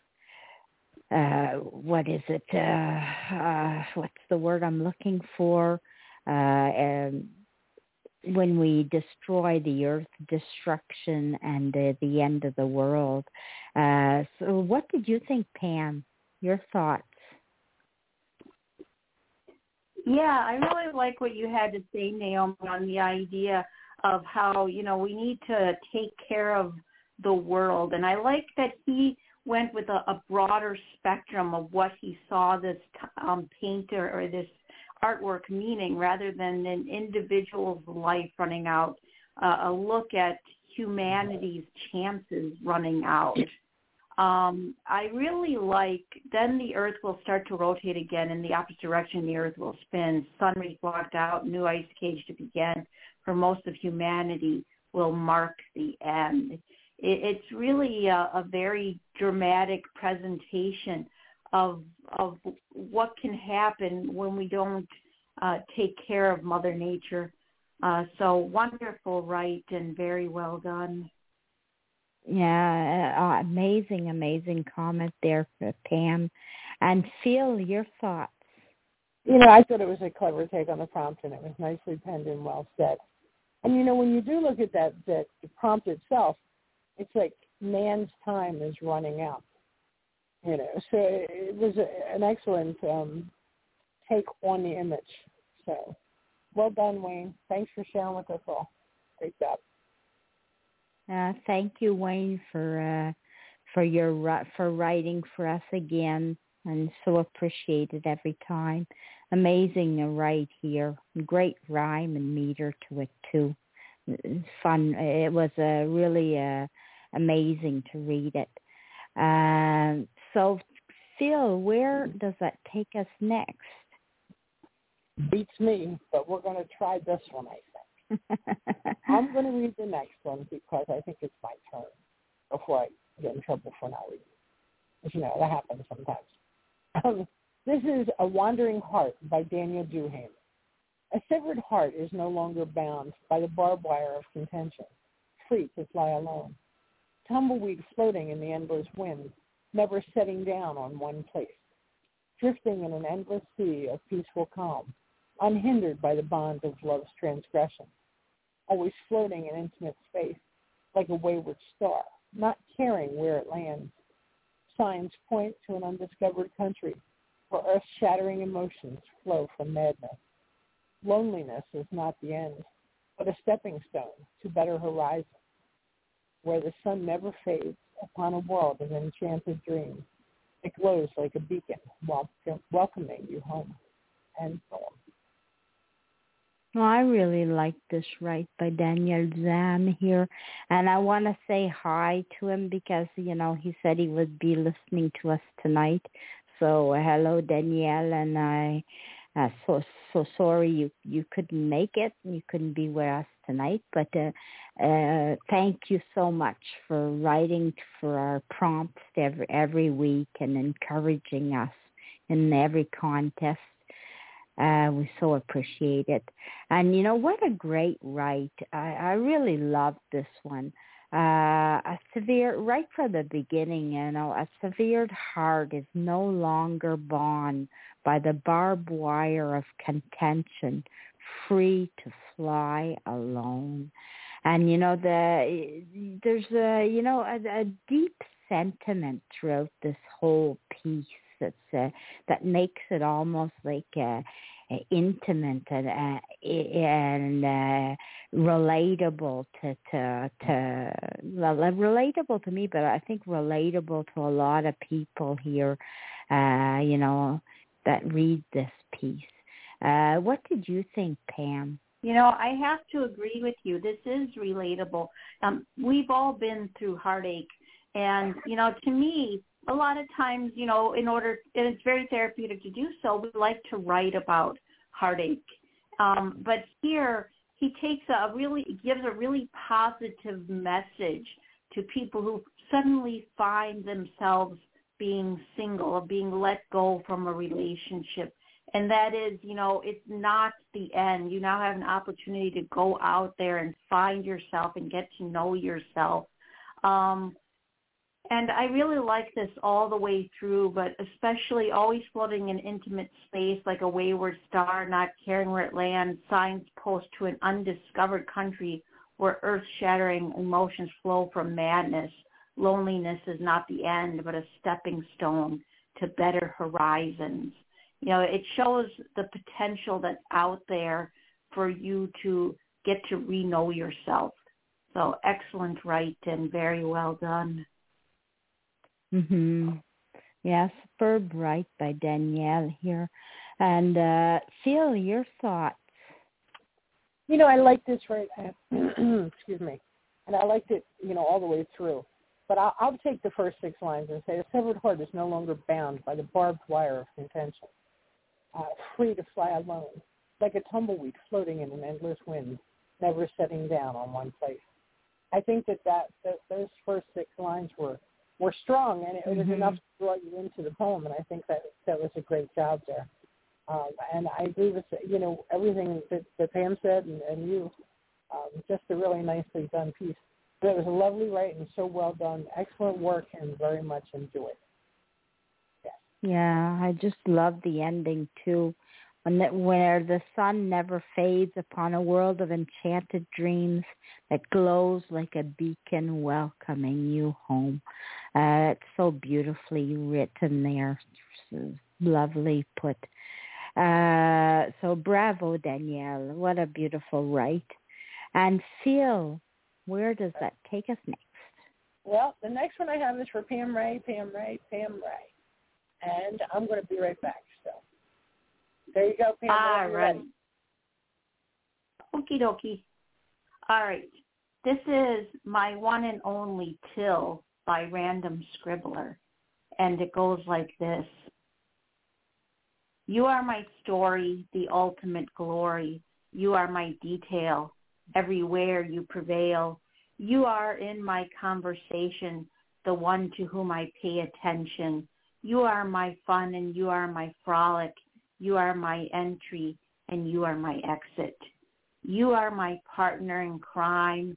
uh, what is it? Uh, uh, what's the word I'm looking for? Uh, um, when we destroy the earth, destruction and uh, the end of the world. Uh, so what did you think, Pam? Your thoughts? Yeah, I really like what you had to say, Naomi, on the idea of how, you know, we need to take care of the world. And I like that he went with a, a broader spectrum of what he saw this um, painter or this artwork meaning, rather than an individual's life running out, uh, a look at humanity's chances running out. Um, I really like, then the Earth will start to rotate again in the opposite direction. The Earth will spin, sun rays blocked out, new ice cage to begin for most of humanity will mark the end. It, it's really a, a very dramatic presentation of of what can happen when we don't uh, take care of Mother Nature. Uh, so wonderful, right, and very well done. Yeah, uh, amazing, amazing comment there, Pam. And Phil, your thoughts? You know, I thought it was a clever take on the prompt, and it was nicely penned and well said. And, you know, when you do look at that, that the prompt itself, it's like man's time is running out. You know, so it was a, an excellent um, take on the image. So well done, Wayne. Thanks for sharing with us all. Great job. Uh, thank you, Wayne, for uh, for your for writing for us again, and so appreciated every time. Amazing right here, great rhyme and meter to it too. Fun. It was uh, really uh, amazing to read it. Uh, so, Phil, where does that take us next? Beats me, but we're going to try this one, I think. I'm going to read the next one because I think it's my turn before I get in trouble for not reading. As you know, that happens sometimes. Um, this is A Wandering Heart by Daniel Duham. A severed heart is no longer bound by the barbed wire of contention, free to fly alone. Tumbleweed floating in the endless wind, never setting down on one place, drifting in an endless sea of peaceful calm, unhindered by the bonds of love's transgression, always floating in intimate space like a wayward star, not caring where it lands. Signs point to an undiscovered country where earth-shattering emotions flow from madness. Loneliness is not the end, but a stepping stone to better horizons, where the sun never fades upon a world of enchanted dreams. It glows like a beacon welcoming you home. And so on. Well, I really like this right by Daniel Zam here, and I want to say hi to him because, you know, he said he would be listening to us tonight. So uh, hello, Danielle, and I uh, so so sorry you you couldn't make it, you couldn't be with us tonight, but uh, uh, thank you so much for writing for our prompts every every week and encouraging us in every contest. Uh, we so appreciate it. And, you know, what a great write. I, I really love this one. Uh, a severe, right from the beginning, you know, a severed heart is no longer bound by the barbed wire of contention, free to fly alone. And, you know, the there's a, you know, a, a deep sentiment throughout this whole piece. That's uh, that makes it almost like uh, uh, intimate and uh, and uh, relatable to to to well, relatable to me, but I think relatable to a lot of people here. Uh, you know, that read this piece. Uh, what did you think, Pam? You know, I have to agree with you. This is relatable. Um, we've all been through heartache, and you know, to me, a lot of times, you know, in order, and it's very therapeutic to do so, we like to write about heartache. Um, but here, he takes a really, gives a really positive message to people who suddenly find themselves being single or being let go from a relationship. And that is, you know, it's not the end. You now have an opportunity to go out there and find yourself and get to know yourself. Um, And I really like this all the way through, but especially always floating in intimate space like a wayward star, not caring where it lands, signs post to an undiscovered country where earth-shattering emotions flow from madness. Loneliness is not the end, but a stepping stone to better horizons. You know, it shows the potential that's out there for you to get to re-know yourself. So excellent write and very well done. Mhm. Yeah, superb write by Danielle here. And uh, Phil, your thoughts? You know, I like this right. Excuse me, and I liked it, you know, all the way through. But I'll, I'll take the first six lines and say, the severed heart is no longer bound by the barbed wire of contention, uh, free to fly alone, like a tumbleweed floating in an endless wind, never setting down on one place. I think that, that, that those first six lines were, were strong, and it, mm-hmm. it was enough to draw you into the poem, and I think that that was a great job there. Um, and I agree with, you know, everything that, that Pam said and, and you, um, just a really nicely done piece. It was a lovely write and so well done. Excellent work and very much enjoyed. Yeah, yeah, I just love the ending too, when the, where the sun never fades upon a world of enchanted dreams that glows like a beacon welcoming you home. Uh, it's so beautifully written there. Lovely put. Uh, so bravo, Danielle. What a beautiful write. And Phil, where does that take us next? Well, the next one I have is for Pam Ray, Pam Ray, Pam Ray. And I'm going to be right back. So there you go, Pam. All right. Okie dokie. All right. This is My One and Only Till by Random Scribbler. And it goes like this. You are my story, the ultimate glory. You are my detail. Everywhere you prevail. You are in my conversation, the one to whom I pay attention. You are my fun and you are my frolic. You are my entry and you are my exit. You are my partner in crime.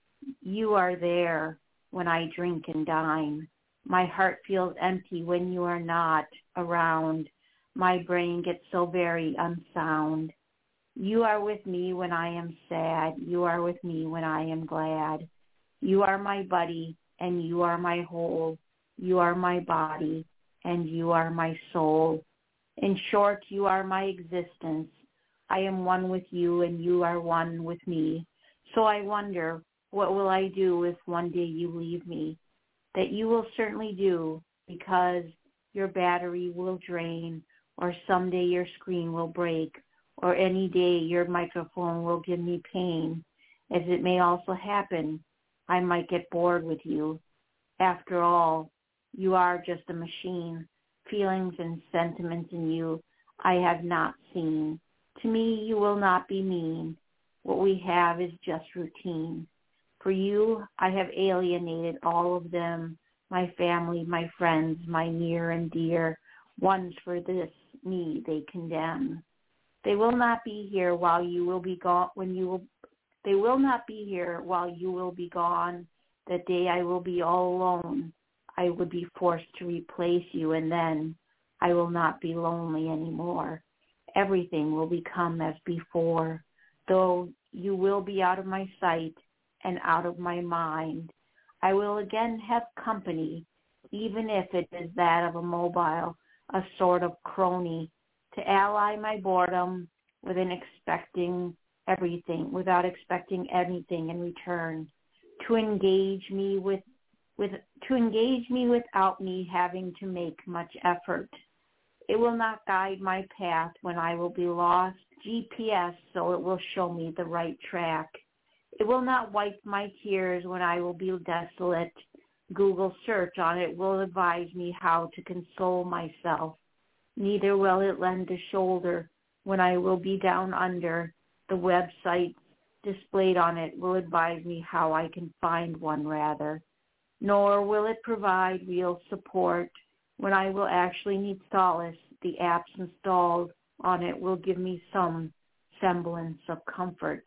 You are there when I drink and dine. My heart feels empty when you are not around. My brain gets so very unsound. You are with me when I am sad. You are with me when I am glad. You are my buddy and you are my whole. You are my body and you are my soul. In short, you are my existence. I am one with you and you are one with me. So I wonder, what will I do if one day you leave me? That you will certainly do, because your battery will drain, or someday your screen will break, or any day your microphone will give me pain. As it may also happen, I might get bored with you. After all, you are just a machine. Feelings and sentiments in you I have not seen. To me, you will not be mean. What we have is just routine. For you, I have alienated all of them, my family, my friends, my near and dear. Ones for this, me, they condemn. They will not be here while you will be gone. When you will, they will not be here while you will be gone. The day I will be all alone, I would be forced to replace you, and then I will not be lonely anymore. Everything will become as before, though you will be out of my sight and out of my mind. I will again have company, even if it is that of a mobile, a sort of crony, to ally my boredom with an expecting everything, without expecting anything in return, to engage me with, with, to engage me without me having to make much effort. It will not guide my path when I will be lost, G P S, so it will show me the right track. It will not wipe my tears when I will be desolate. Google search on it will advise me how to console myself. Neither will it lend a shoulder when I will be down under. The website displayed on it will advise me how I can find one rather. Nor will it provide real support when I will actually need solace. The apps installed on it will give me some semblance of comfort.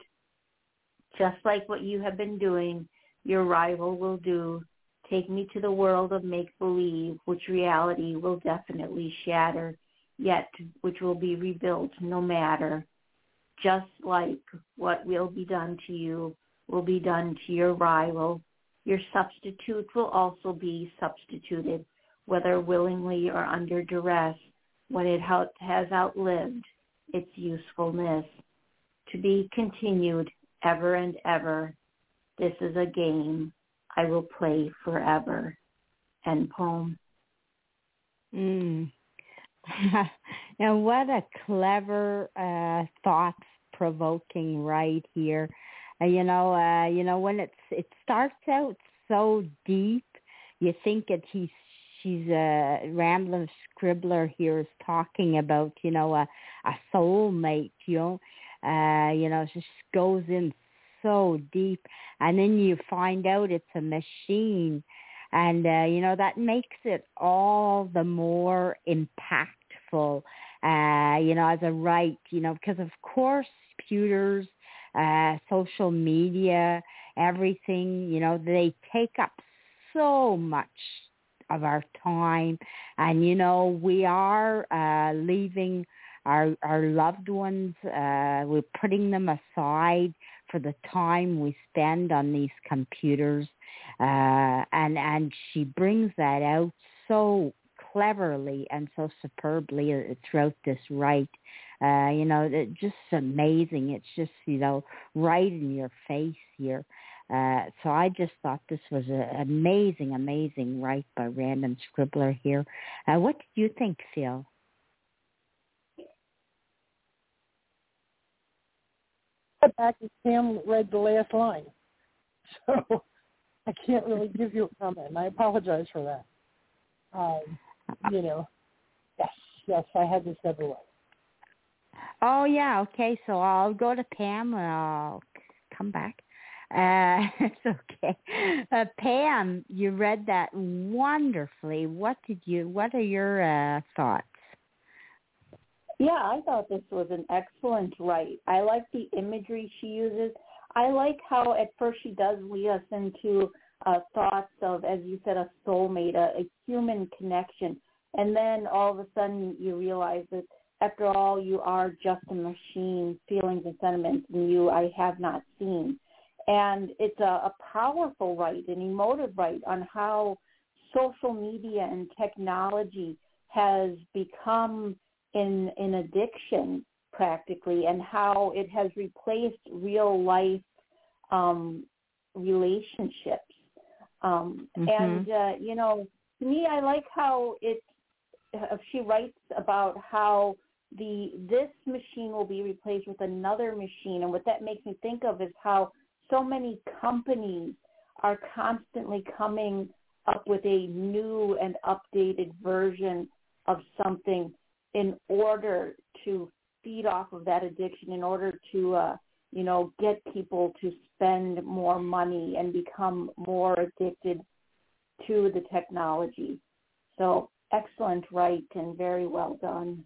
Just like what you have been doing, your rival will do. Take me to the world of make-believe, which reality will definitely shatter, yet which will be rebuilt no matter. Just like what will be done to you will be done to your rival. Your substitute will also be substituted, whether willingly or under duress. when it ha- has outlived its usefulness, to be continued ever and ever. This is a game I will play forever. End poem. Mm. And what a clever, uh, thought-provoking right here. Uh, you know, uh, you know when it's it starts out so deep, you think that he's she's a rambling scribbler here is talking about, you know, a a soulmate. You know, uh, you know, it just goes in so deep, and then you find out it's a machine. And, uh, you know, that makes it all the more impactful, uh, you know, as a right, you know, because, of course, computers, uh, social media, everything, you know, they take up so much of our time. And, you know, we are uh, leaving our, our loved ones, uh, we're putting them aside for the time we spend on these computers. Uh, and and she brings that out so cleverly and so superbly throughout this right. Uh, you know, it, just amazing. It's just, you know, right in your face here. Uh, so I just thought this was an amazing, amazing right by Random Scribbler here. Uh, what did you think, Phil? Back as Sam read the last line. So I can't really give you a comment, and I apologize for that. Um, you know, yes, yes, I had this everywhere. Oh, yeah, okay, so I'll go to Pam and I'll come back. Uh, it's okay. Uh, Pam, you read that wonderfully. What did you, what are your uh, thoughts? Yeah, I thought this was an excellent write. I like the imagery she uses. I like how at first she does lead us into uh, thoughts of, as you said, a soulmate, a, a human connection. And then all of a sudden you realize that after all, you are just a machine, feelings and sentiments in you I have not seen. And it's a, a powerful write, an emotive write on how social media and technology has become in an addiction practically, and how it has replaced real life um, relationships. Um, mm-hmm. And, uh, you know, to me, I like how it, uh, she writes about how the this machine will be replaced with another machine. And what that makes me think of is how so many companies are constantly coming up with a new and updated version of something in order to feed off of that addiction, in order to, uh, you know, get people to spend more money and become more addicted to the technology. So excellent write and very well done.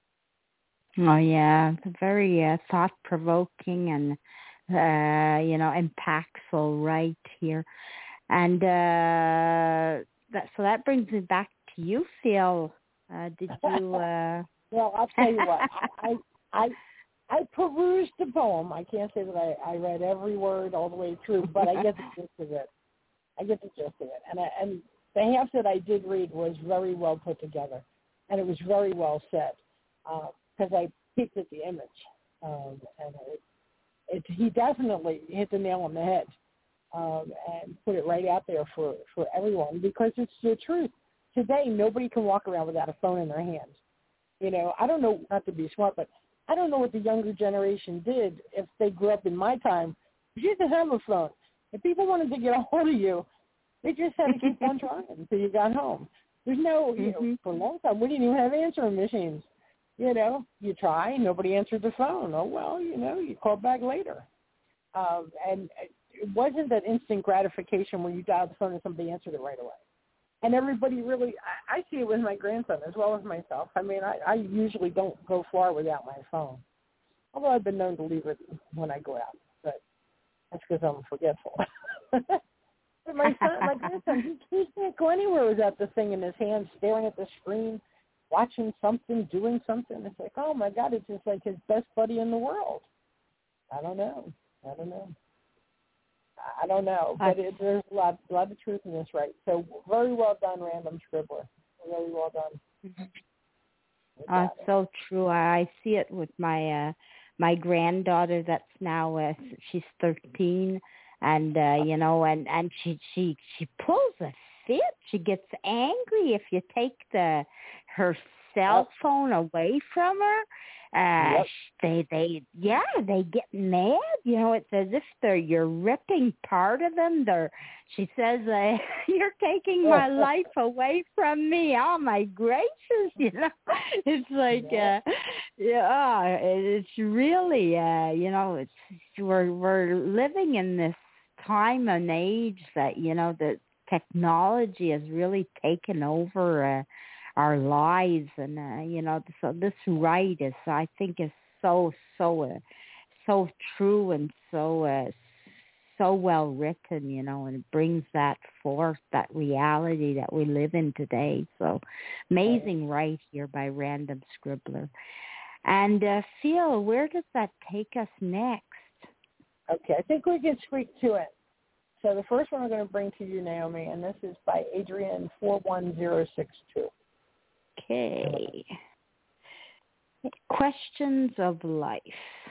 Oh, yeah, very uh, thought-provoking and, uh, you know, impactful right here. And uh, that, so that brings me back to you, Phil. Uh, did you? Uh... Well, I'll tell you what. I, I I perused the poem. I can't say that I, I read every word all the way through, but I get the gist of it. I get the gist of it. And I, and the half that I did read was very well put together, and it was very well said because uh, I peeked at the image, um, and it, it, he definitely hit the nail on the head um, and put it right out there for, for everyone because it's the truth. Today, nobody can walk around without a phone in their hands. You know, I don't know, not to be smart, but I don't know what the younger generation did if they grew up in my time. You didn't have a phone. If people wanted to get a hold of you, they just had to keep on trying until you got home. There's no, you mm-hmm. know, for a long time, we didn't even have answering machines. You know, you try, nobody answered the phone. Oh, well, you know, you call back later. Um, and it wasn't that instant gratification when you dialed the phone and somebody answered it right away. And everybody really, I, I see it with my grandson as well as myself. I mean, I, I usually don't go far without my phone, although I've been known to leave it when I go out, but that's because I'm forgetful. But my son, my grandson, he, he can't go anywhere without the thing in his hand, staring at the screen, watching something, doing something. It's like, oh, my God, it's just like his best buddy in the world. I don't know. I don't know. I don't know, but it, there's a lot, a lot of truth in this, right? So very well done, Random Scribbler. Very well done. Mm-hmm. Uh, so true. I see it with my uh, my granddaughter. That's now uh, she's thirteen, and uh, you know, and and she she she pulls a fit. She gets angry if you take the her cell phone away from her. Uh, Yep. they they yeah they get mad. You know, it's as if they're you're ripping part of them. They're she says uh, you're taking my life away from me. Oh my gracious! You know, it's like Yeah. uh, yeah, it's really uh, you know it's we're we're living in this time and age that you know that technology has really taken over. Uh, our lives and uh, you know so this right is I think is so so uh, so true and so uh, so well written, you know, and it brings that forth, that reality that we live in today. So amazing right here by Random Scribbler. And uh, Phil, where does that take us next? Okay, I think we can squeak to it. So the first one I'm going to bring to you, Naomi, and this is by Adrian four one zero six two. Okay. Questions of life.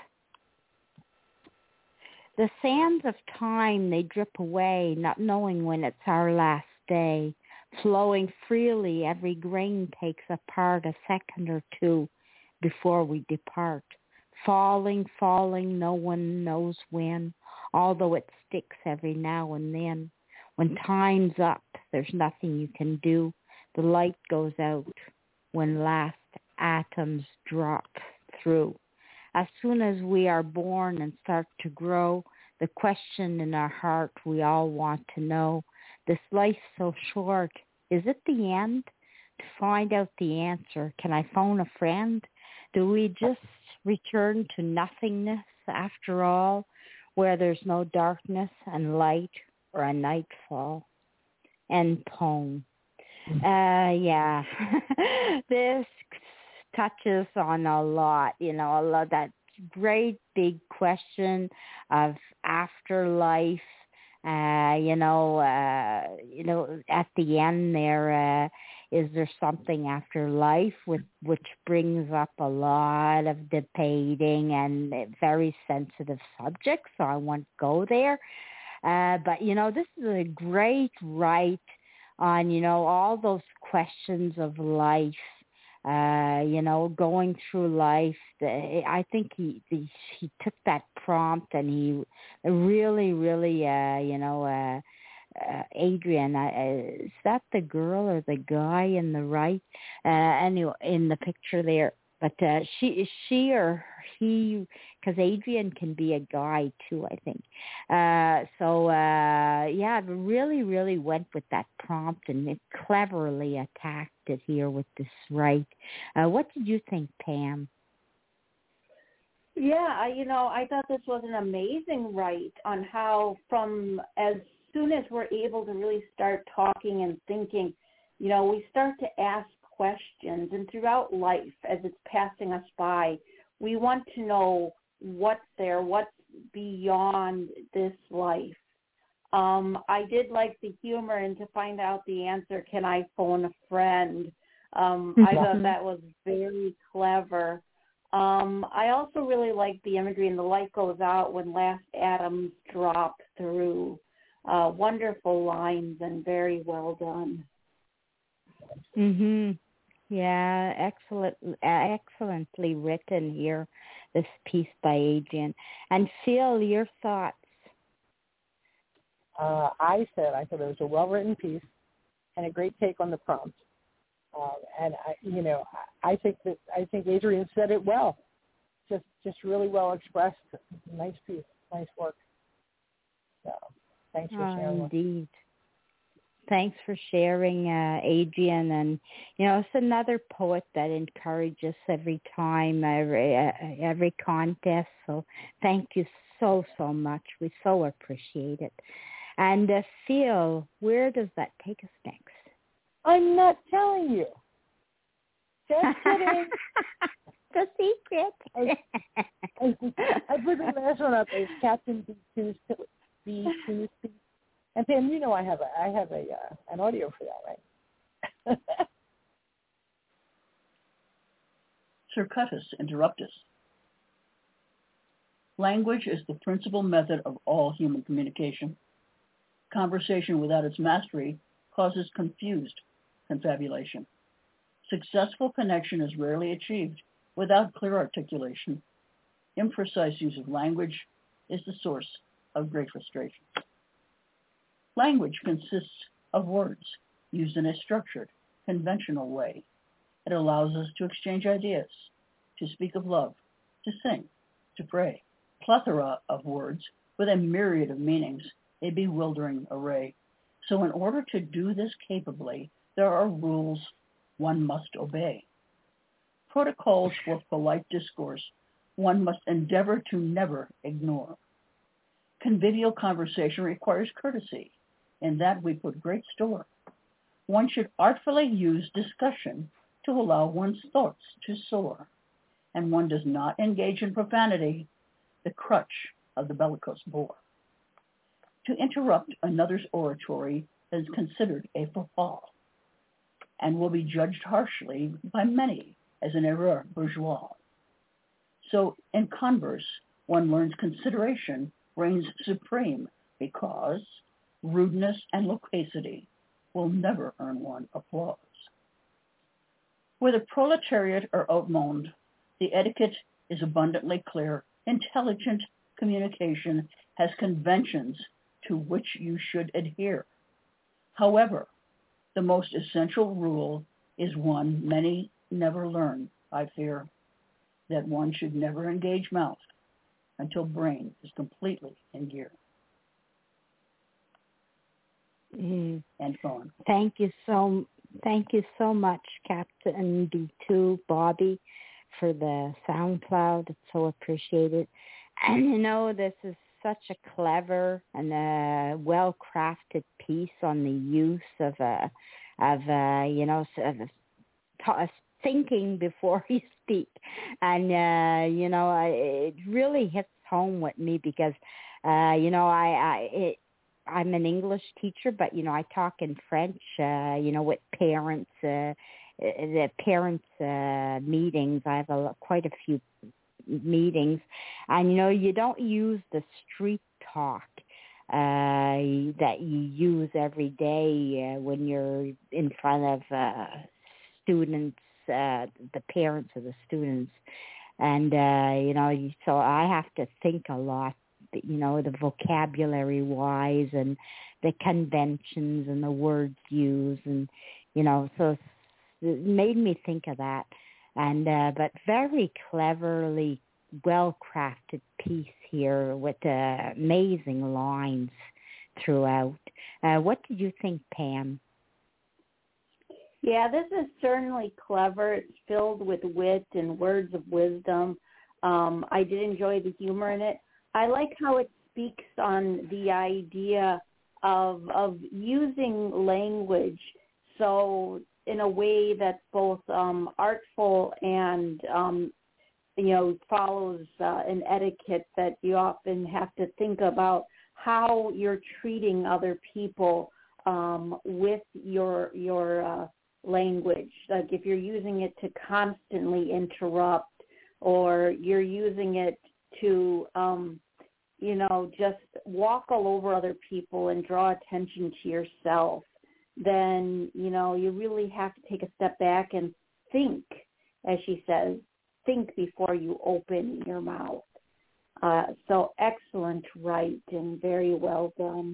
The sands of time, they drip away, not knowing when it's our last day. Flowing freely, every grain takes apart a second or two before we depart. Falling, falling, no one knows when, although it sticks every now and then. When time's up, there's nothing you can do. The light goes out when last atoms drop through. As soon as we are born and start to grow, the question in our heart we all want to know, this life so short, is it the end? To find out the answer, can I phone a friend? Do we just return to nothingness after all, where there's no darkness and light or a nightfall? End poem. Uh, yeah, this touches on a lot, you know, a lot, that great big question of afterlife, uh, you know, uh, you know, at the end there, uh, is there something after life, with, which brings up a lot of debating and very sensitive subjects, so I won't go there. Uh, but, you know, this is a great write on, you know, all those questions of life, uh, you know, going through life. I think he he, he took that prompt and he really, really, uh, you know, uh, uh, Adrian, uh, is that the girl or the guy in the right? Uh, anyway, in the picture there. But uh, she, she or he, because Adrian can be a guy too, I think. Uh, so uh, yeah, it really, really went with that prompt and it cleverly attacked it here with this right. Uh, what did you think, Pam? Yeah, I, you know, I thought this was an amazing write on how from as soon as we're able to really start talking and thinking, you know, we start to ask questions, and throughout life as it's passing us by, we want to know what's there, what's beyond this life. Um, I did like the humor, and to find out the answer, can I phone a friend? Um, I thought that was very clever. Um, I also really liked the imagery, and the light goes out when last atoms drop through. Uh, wonderful lines and very well done. Mhm. Yeah, excellent, excellently written here, this piece by Adrian. And Phil, your thoughts? Uh, I said I thought it was a well-written piece and a great take on the prompt. Um, and I, you know, I think that I think Adrian said it well. Just, just really well expressed. Nice piece, nice work. So, thanks for Oh, sharing. indeed. Thanks for sharing, uh, Adrian. And, you know, it's another poet that encourages every time, every, uh, every contest. So thank you so, so much. We so appreciate it. And uh, Phil, where does that take us next? I'm not telling you. Just kidding. The secret. I, I, I put the last one up as Captain B two's B two's piece. And Pam, you know I have a I have a uh, an audio for that, right? circuitus interruptus. Language is the principal method of all human communication. Conversation without its mastery causes confused confabulation. Successful connection is rarely achieved without clear articulation. Imprecise use of language is the source of great frustration. Language consists of words used in a structured, conventional way. It allows us to exchange ideas, to speak of love, to sing, to pray. Plethora of words with a myriad of meanings, a bewildering array. So in order to do this capably, there are rules one must obey. Protocols for polite discourse one must endeavor to never ignore. Convivial conversation requires courtesy. In that we put great store. One should artfully use discussion to allow one's thoughts to soar. And one does not engage in profanity, the crutch of the bellicose boor. To interrupt another's oratory is considered a faux pas and will be judged harshly by many as an erreur bourgeois. So in converse, one learns consideration reigns supreme because rudeness and loquacity will never earn one applause. Whether proletariat or haut monde, the etiquette is abundantly clear. Intelligent communication has conventions to which you should adhere. However, the most essential rule is one many never learn, I fear, that one should never engage mouth until brain is completely in gear. Mm. And phone. Thank you so thank you so much, Captain B two Bobby, for the SoundCloud. It's so appreciated. And you know, this is such a clever and a well-crafted piece on the use of a of a, you know of a, thinking before you speak, and uh, you know I, it really hits home with me because uh, you know I, I it, I'm an English teacher, but you know I talk in French, uh, you know with parents, uh, the parents uh, meetings. I have a, quite a few meetings, and you know you don't use the street talk uh, that you use every day uh, when you're in front of uh, students, uh, the parents of the students, and uh, you know so I have to think a lot, you know, the vocabulary wise and the conventions and the words used, and you know so it made me think of that. And uh, but very cleverly, well-crafted piece here with uh, amazing lines throughout. Uh, what did you think, Pam? Yeah, this is certainly clever. It's filled with wit and words of wisdom. Um, I did enjoy the humor in it. I like how it speaks on the idea of of using language so in a way that's both um, artful and, um, you know, follows uh, an etiquette that you often have to think about how you're treating other people um, with your your uh, language. Like if you're using it to constantly interrupt, or you're using it to, um, you know, just walk all over other people and draw attention to yourself, then, you know, you really have to take a step back and think, as she says, think before you open your mouth. Uh, so excellent, right, and very well done.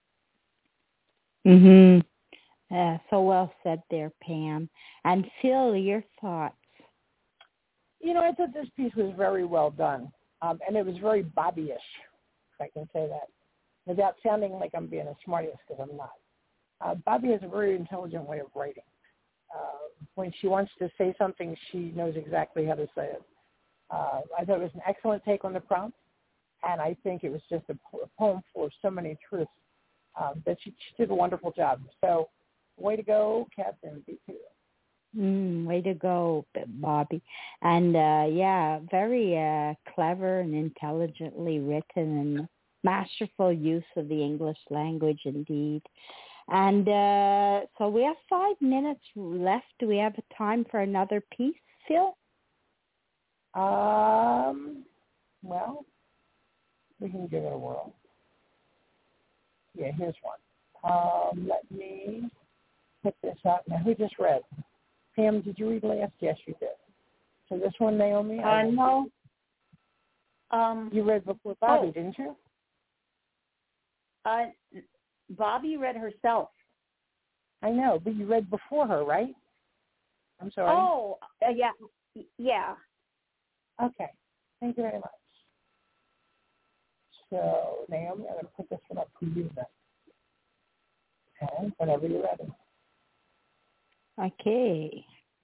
Mhm. Uh, so well said there, Pam. And Phil, your thoughts? You know, I thought this piece was very well done, um, and it was very Bobby-ish, if I can say that, without sounding like I'm being a smartass, because I'm not. Uh, Bobby has a very intelligent way of writing. Uh, when she wants to say something, she knows exactly how to say it. Uh, I thought it was an excellent take on the prompt, and I think it was just a, a poem full of so many truths um, that she, she did a wonderful job. So, way to go, Captain B two. Mm, way to go, Bobby. And, uh, yeah, very uh, clever and intelligently written and masterful use of the English language indeed. And uh, so we have five minutes left. Do we have time for another piece, Phil? Um, well, we can give it a whirl. Yeah, here's one. Um, let me put this up. Now, who just read? Pam, did you read last? Yes, you did. So this one, Naomi? Uh, no. Um, you read before Bobby, oh. didn't you? Uh, Bobby read herself. I know, but you read before her, right? I'm sorry. Oh, uh, yeah. Yeah. Okay. Thank you very much. So, Naomi, I'm going to put this one up for you then. Okay, whenever you're ready. Okay.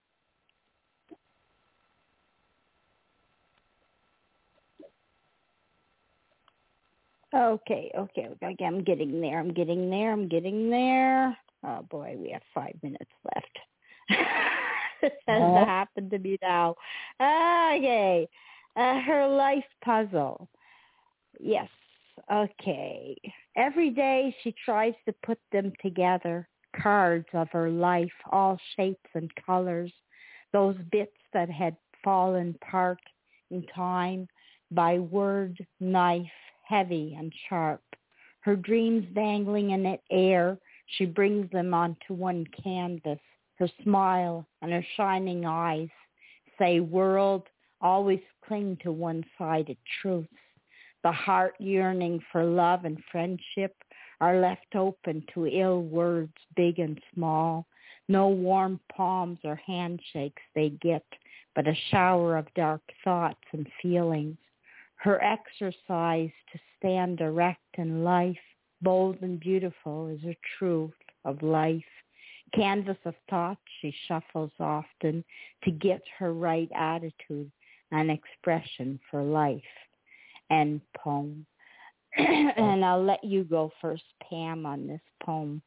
Okay, okay, okay. I'm getting there. I'm getting there. I'm getting there. Oh boy, we have five minutes left. This has Uh-huh. to happen to me now. Okay, uh, her life puzzle. Yes. Okay. Every day she tries to put them together. Cards of her life, all shapes and colors. Those bits that had fallen apart in time by word, knife, heavy and sharp. Her dreams dangling in the air, she brings them onto one canvas. Her smile and her shining eyes say, world, always cling to one-sided truths. The heart yearning for love and friendship are left open to ill words, big and small. No warm palms or handshakes they get, but a shower of dark thoughts and feelings. Her exercise to stand erect in life, bold and beautiful, is a truth of life. Canvas of thought she shuffles often to get her right attitude and expression for life. End poem. And I'll let you go first, Pam, on this poem.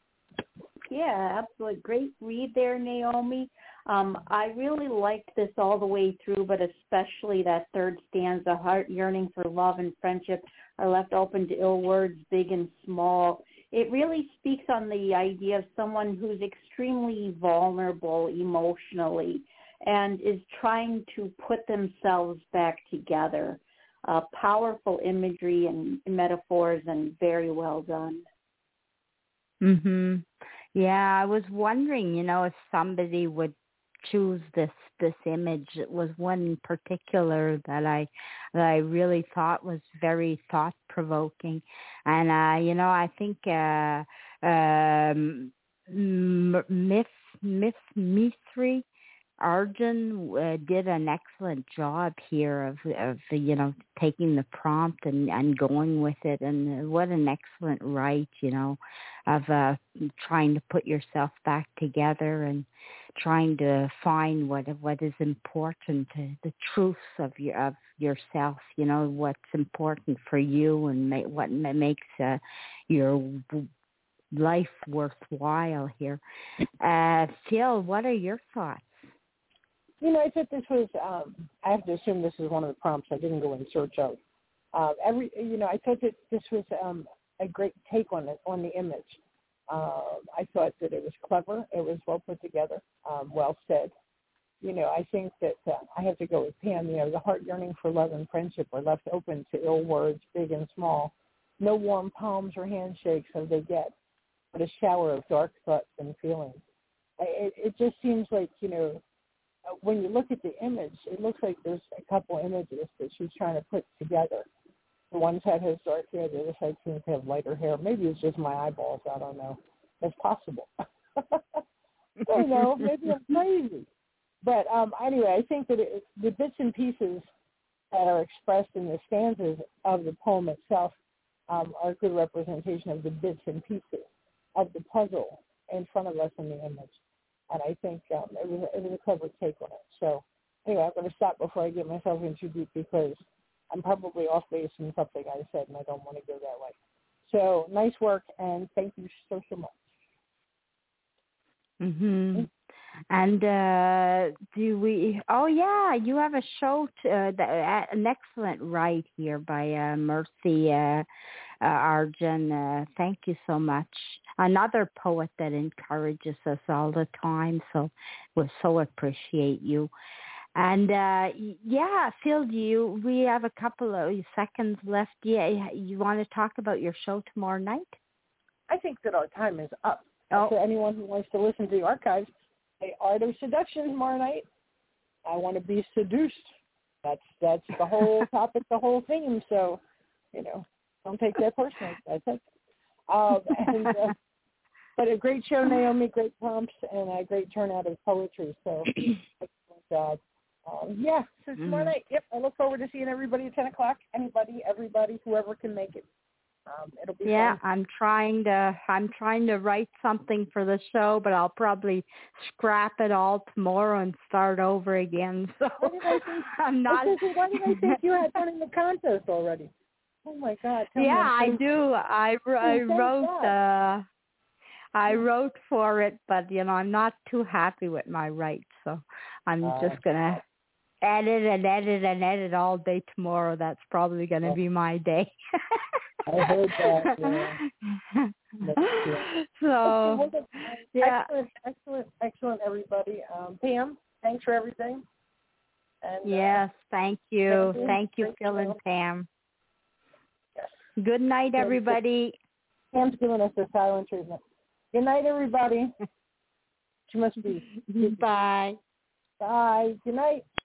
Yeah, absolutely. Great read there, Naomi. Um, I really liked this all the way through, but especially that third stanza, heart yearning for love and friendship are left open to ill words, big and small. It really speaks on the idea of someone who's extremely vulnerable emotionally and is trying to put themselves back together. Uh, powerful imagery and metaphors and very well done. Mhm. Yeah, I was wondering, you know, if somebody would choose this this image. It was one in particular that I that I really thought was very thought provoking, and uh, you know, I think uh, um, Myth Myth Mithri Arjun uh, did an excellent job here of, of you know, taking the prompt and, and going with it. And what an excellent write, you know, of uh, trying to put yourself back together and trying to find what what is important, the truths of your of yourself, you know, what's important for you and ma- what makes uh, your life worthwhile here. Uh, Phil, what are your thoughts? You know, I thought this was, um, I have to assume this is one of the prompts I didn't go in search of. Uh, every, you know, I thought that this was um, a great take on it, on the image. Uh, I thought that it was clever. It was well put together, um, well said. You know, I think that uh, I have to go with Pam. You know, the heart yearning for love and friendship are left open to ill words, big and small. No warm palms or handshakes have they get, but a shower of dark thoughts and feelings. It, it just seems like, you know, when you look at the image, it looks like there's a couple images that she's trying to put together. The one side has dark hair, the other side seems to have lighter hair. Maybe it's just my eyeballs. I don't know. It's possible. I don't know. Maybe I'm crazy. But um, anyway, I think that it, the bits and pieces that are expressed in the stanzas of the poem itself um, are a good representation of the bits and pieces of the puzzle in front of us in the image. And I think um, it, was, it was a clever take on it. So anyway, I'm going to stop before I get myself in too deep because I'm probably off base in something I said, and I don't want to go that way. So nice work, and thank you so, so much. Mm-hmm. And uh, do we, oh, yeah, you have a show, t- uh, the, uh, an excellent write here by uh, Mercy uh, uh, Arjun. Uh, thank you so much. Another poet that encourages us all the time, so we so appreciate you. And uh, yeah, Phil, do you? We have a couple of seconds left. Yeah, you want to talk about your show tomorrow night? I think that our time is up. Oh. For anyone who wants to listen to the archives, the Art of Seduction tomorrow night. I want to be seduced. That's that's the whole topic, the whole theme. So, you know, don't take that personally. That's it. Um, and, uh, but a great show, Naomi. Great prompts and a great turnout of poetry. So, excellent job. Um, yeah, so tomorrow night, yep, I look forward to seeing everybody at ten o'clock. Anybody, everybody, whoever can make it. Um, it'll be yeah, fun. I'm trying to I'm trying to write something for the show, but I'll probably scrap it all tomorrow and start over again. So why did I think, I'm not. Why did I think you had one in the contest already? Oh my God! Tell Yeah, me I do. I, I wrote. Uh, I wrote for it, but you know I'm not too happy with my rights, so I'm uh, just gonna edit and edit and edit all day tomorrow. That's probably gonna be my day. I heard that. Yeah. So, okay, yeah. Excellent, excellent, excellent, everybody. Um, Pam, thanks for everything. And, yes, uh, thank you. Pam, thank you, thank Phil you. and Pam. Yes. Good night, everybody. Pam's giving us the silent treatment. Good night, everybody. She must be. Bye. Bye. Good night.